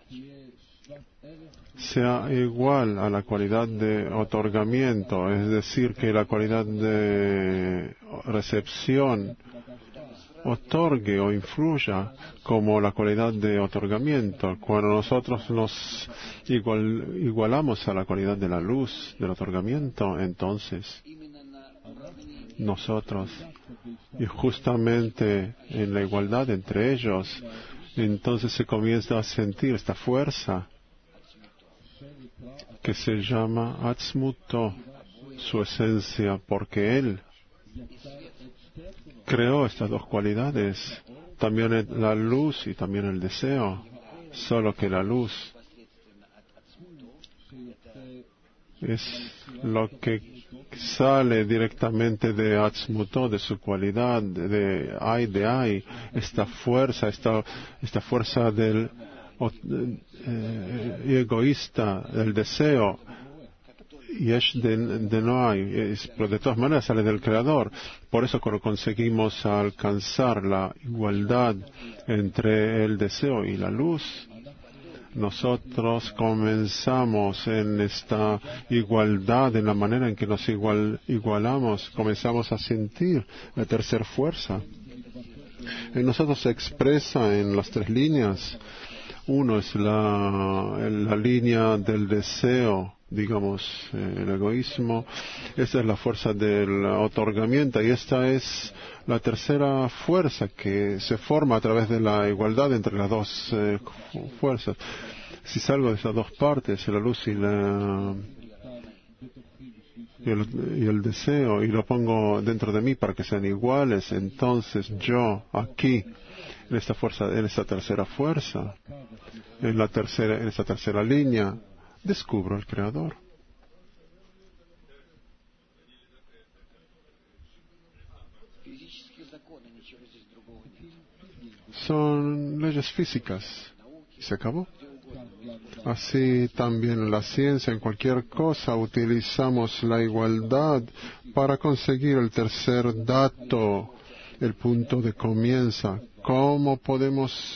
sea igual a la cualidad de otorgamiento, es decir, que la cualidad de recepción otorgue o influya como la cualidad de otorgamiento. Cuando nosotros nos igualamos a la cualidad de la luz, del otorgamiento, entonces nosotros, y justamente en la igualdad entre ellos, entonces se comienza a sentir esta fuerza que se llama Atzmuto, su esencia, porque Él creó estas dos cualidades, también la luz y también el deseo, solo que la luz es lo que sale directamente de Atzmuto, de su cualidad, de Ay, esta fuerza del egoísta, del deseo, y es de no hay, pero de todas maneras sale del Creador. Por eso cuando conseguimos alcanzar la igualdad entre el deseo y la luz, nosotros comenzamos en esta igualdad, en la manera en que nos igualamos, comenzamos a sentir la tercera fuerza. En nosotros se expresa en las tres líneas. Uno es la línea del deseo, digamos, el egoísmo. Esta es la fuerza del otorgamiento y esta es la tercera fuerza que se forma a través de la igualdad entre las dos fuerzas. Si salgo de esas dos partes, la luz y el deseo, y lo pongo dentro de mí para que sean iguales, entonces yo aquí, en esta tercera fuerza, en esta tercera línea, descubro al Creador. Son leyes físicas. ¿Y se acabó? Así también en la ciencia, en cualquier cosa, utilizamos la igualdad para conseguir el tercer dato, el punto de comienzo. ¿Cómo podemos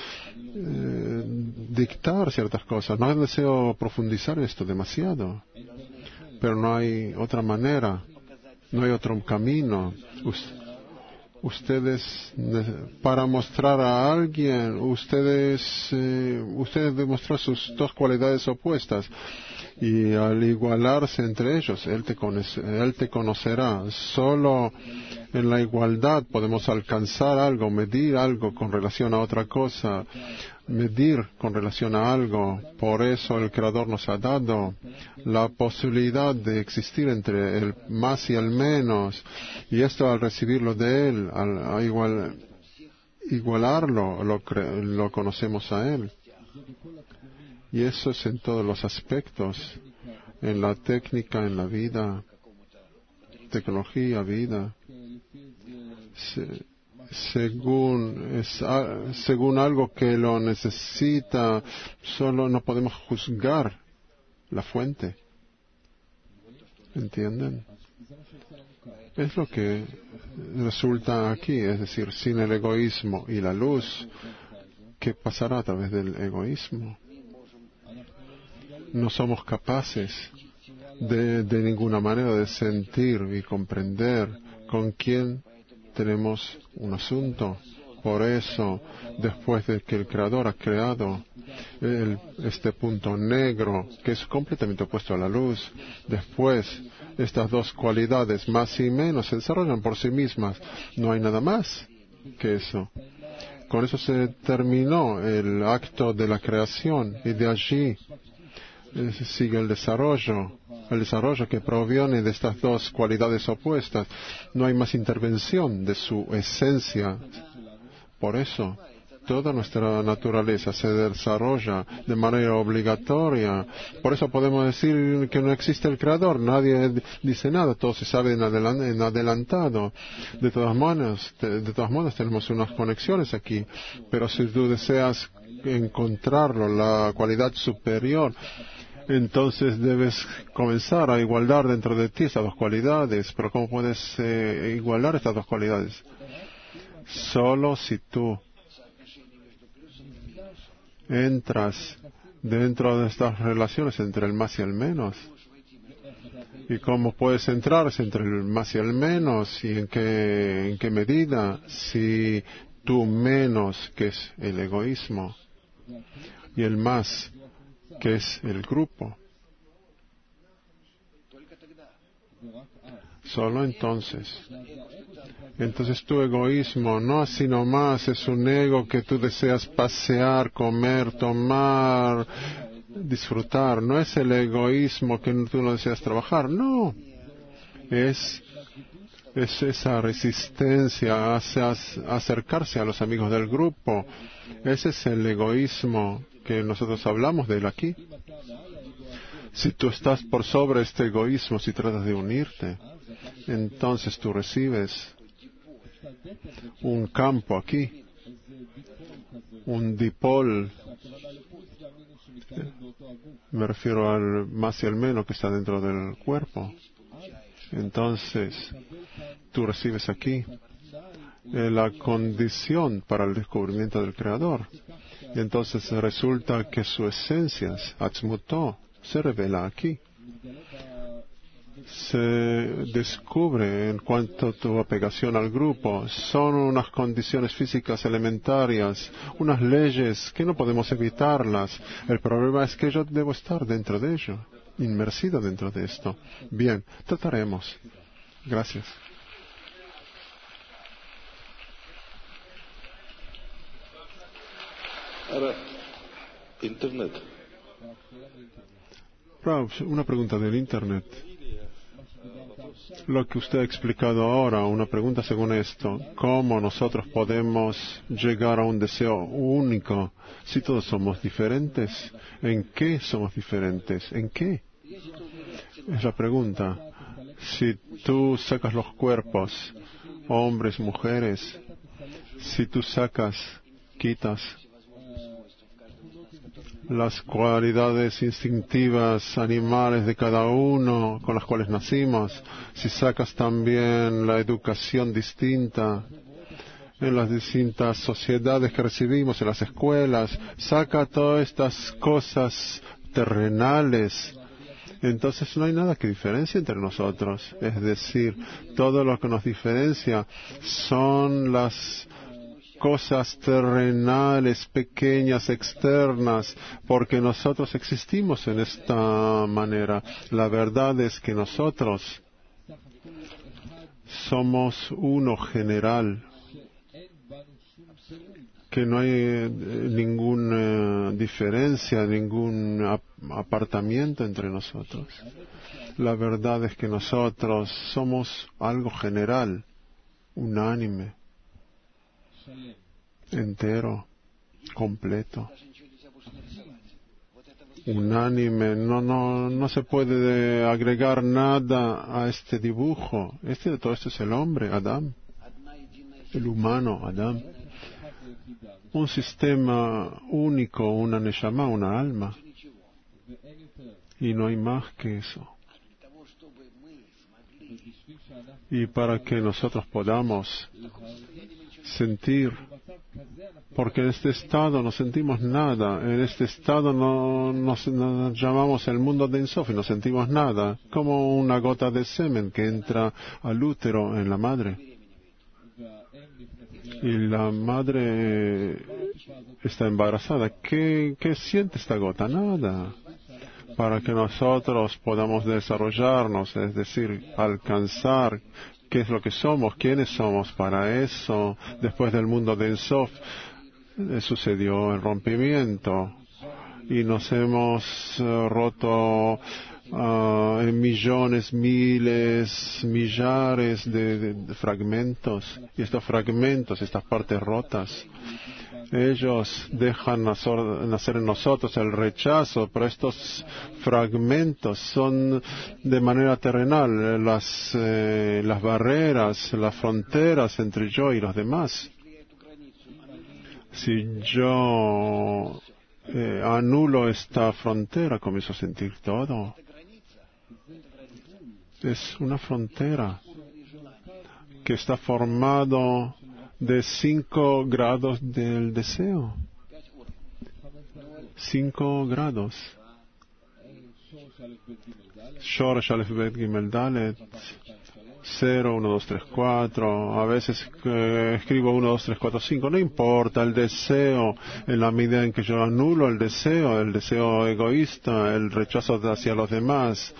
dictar ciertas cosas? No deseo profundizar esto demasiado, pero no hay otra manera, no hay otro camino. Ustedes, para mostrar a alguien, ustedes demuestran sus dos cualidades opuestas, y al igualarse entre ellos, Él te conocerá. Solo en la igualdad podemos alcanzar algo, medir algo con relación a otra cosa, medir con relación a algo. Por eso el Creador nos ha dado la posibilidad de existir entre el más y el menos, y esto al recibirlo de Él, al igualarlo, lo conocemos a Él. Y eso es en todos los aspectos, en la técnica, en la vida, tecnología, vida. Según algo que lo necesita, solo no podemos juzgar la fuente. ¿Entienden? Es lo que resulta aquí, es decir, sin el egoísmo y la luz, ¿qué pasará a través del egoísmo? No somos capaces de ninguna manera de sentir y comprender con quién tenemos un asunto. Por eso, después de que el Creador ha creado este punto negro, que es completamente opuesto a la luz, después estas dos cualidades, más y menos, se desarrollan por sí mismas. No hay nada más que eso. Con eso se terminó el acto de la creación, y de allí sigue el desarrollo que proviene de estas dos cualidades opuestas. No hay más intervención de su esencia. Por eso, toda nuestra naturaleza se desarrolla de manera obligatoria. Por eso podemos decir que no existe el Creador. Nadie dice nada, todo se sabe en adelantado. De todas maneras tenemos unas conexiones aquí. Pero si tú deseas encontrarlo, la cualidad superior, entonces debes comenzar a igualar dentro de ti esas dos cualidades. Pero ¿cómo puedes igualar estas dos cualidades? Solo si tú entras dentro de estas relaciones entre el más y el menos. ¿Y cómo puedes entrar entre el más y el menos? ¿Y en qué medida? Si tú menos, que es el egoísmo, y el más, que es el grupo. Solo entonces tu egoísmo no así nomás es un ego que tú deseas pasear, comer, tomar, disfrutar. No es el egoísmo que tú no deseas trabajar, no. Es Es esa resistencia hacia acercarse a los amigos del grupo. Ese es el egoísmo que nosotros hablamos de él aquí. Si tú estás por sobre este egoísmo, si tratas de unirte, entonces tú recibes un campo aquí, un dipol. Me refiero al más y al menos que está dentro del cuerpo. Entonces, tú recibes aquí la condición para el descubrimiento del Creador. Y entonces resulta que su esencia, Atzmutó, se revela aquí. Se descubre en cuanto a tu apegación al grupo. Son unas condiciones físicas elementarias, unas leyes que no podemos evitarlas. El problema es que yo debo estar dentro de ello, inmersido dentro de esto. Bien, trataremos. Gracias. Ahora, Internet. Rav, una pregunta del Internet. Lo que usted ha explicado ahora, una pregunta según esto. ¿Cómo nosotros podemos llegar a un deseo único si todos somos diferentes? ¿En qué somos diferentes? ¿En qué? Es la pregunta. Si tú sacas los cuerpos, hombres, mujeres, si tú quitas las cualidades instintivas animales de cada uno con las cuales nacimos, si sacas también la educación distinta en las distintas sociedades que recibimos, en las escuelas, saca todas estas cosas terrenales, entonces no hay nada que diferencie entre nosotros. Es decir, todo lo que nos diferencia son las cosas terrenales, pequeñas, externas, porque nosotros existimos en esta manera. La verdad es que nosotros somos uno general, que no hay ninguna diferencia, ningún apartamiento entre nosotros. La verdad es que nosotros somos algo general, unánime, entero, completo, unánime. No se puede agregar nada a este dibujo. Todo esto es el hombre, Adán, el humano, Adán. Un sistema único, una neshama, una alma. Y no hay más que eso. Y para que nosotros podamos sentir, porque en este estado no sentimos nada, en este estado nos llamamos el mundo de Ensof y no sentimos nada, como una gota de semen que entra al útero en la madre. Y la madre está embarazada. ¿Qué siente esta gota? Nada. Para que nosotros podamos desarrollarnos, es decir, alcanzar qué es lo que somos, quiénes somos. Para eso, después del mundo de Ensof, sucedió el rompimiento y nos hemos roto en millones, miles, millares de fragmentos. Y estos fragmentos, estas partes rotas, ellos dejan nacer en nosotros el rechazo, pero estos fragmentos son de manera terrenal, las barreras, las fronteras entre yo y los demás. Si yo anulo esta frontera, comienzo a sentir todo. Es una frontera que está formado de 5 grados del deseo. 5 grados. Shoresh Aleph Bet Gimel Dalet. 0, 1, 2, 3, 4. A veces escribo 1, 2, 3, 4, 5. No importa el deseo. En la medida en que yo anulo el deseo egoísta, el rechazo hacia los demás,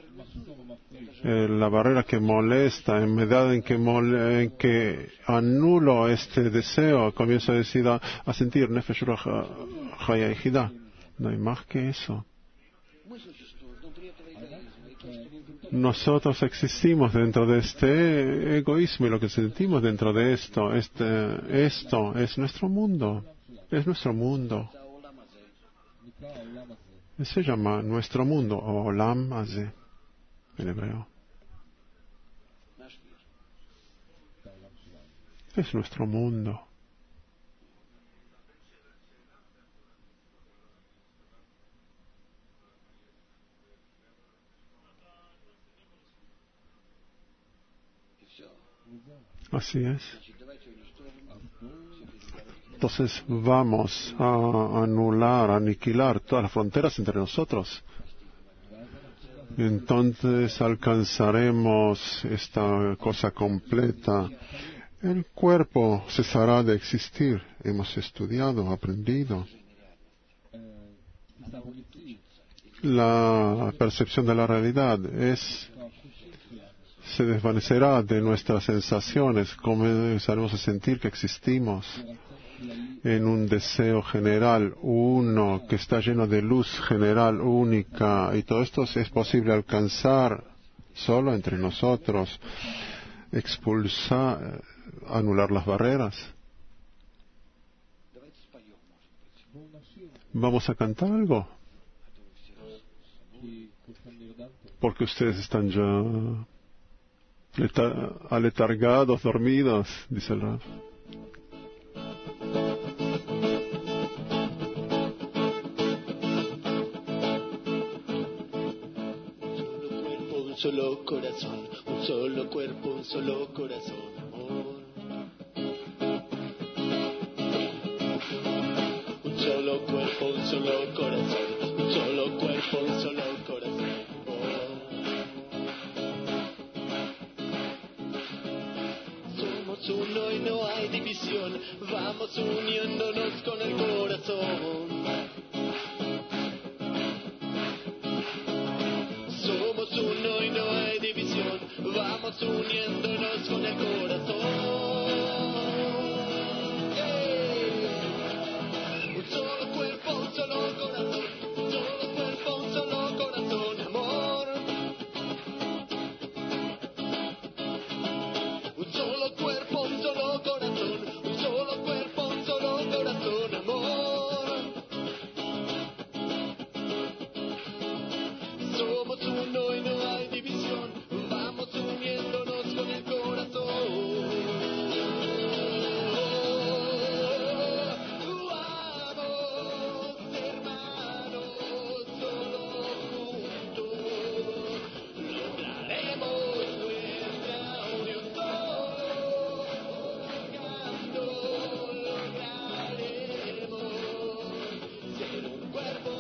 la barrera que molesta, en medida en que anulo este deseo, comienzo a sentir Nefesh Ruach Chaya Ejida. No hay más que eso. Nosotros existimos dentro de este egoísmo y lo que sentimos dentro de esto es nuestro mundo. Es nuestro mundo. Se llama nuestro mundo, o Olam Hazeh, en hebreo. Es nuestro mundo. Así es. Entonces vamos a anular, a aniquilar todas las fronteras entre nosotros. Entonces alcanzaremos esta cosa completa. El cuerpo cesará de existir. Hemos estudiado, aprendido. La percepción de la realidad se desvanecerá de nuestras sensaciones. Comenzaremos a sentir que existimos en un deseo general, uno que está lleno de luz general, única. Y todo esto es posible alcanzar solo entre nosotros. Expulsar, anular las barreras. ¿Vamos a cantar algo? Porque ustedes están ya aletargados, dormidos, dice el Rav. Un solo corazón, un solo cuerpo, un solo corazón, amor. Un solo cuerpo, un solo corazón, un solo cuerpo, un solo corazón, amor. Somos uno y no hay división, vamos uniéndonos con el corazón. Somos uno y no hay división, vamos uniéndonos con el corazón. Un solo cuerpo, un solo corazón, un solo cuerpo, un solo corazón, amor. Un solo cuerpo, un solo corazón, un solo cuerpo, un solo corazón, amor. Somos uno y no hay división, vamos uniéndonos con el corazón. Vamos, hermanos, solo juntos lograremos nuestra unión. Tocando lograremos ser un cuerpo.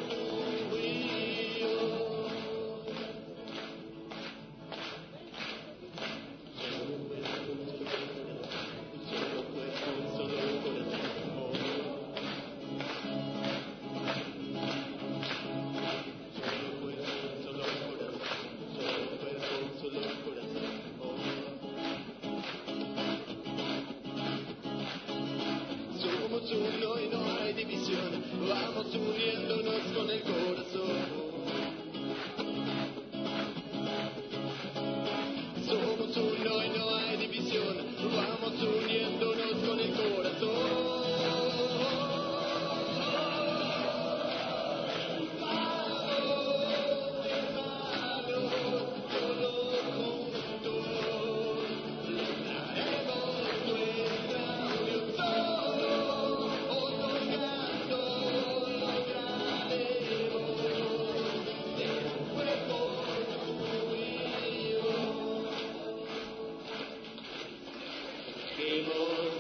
Somos uno y no hay división, vamos uniéndonos con el corazón. Somos uno y no hay división, vamos uniéndonos con el corazón. Hemos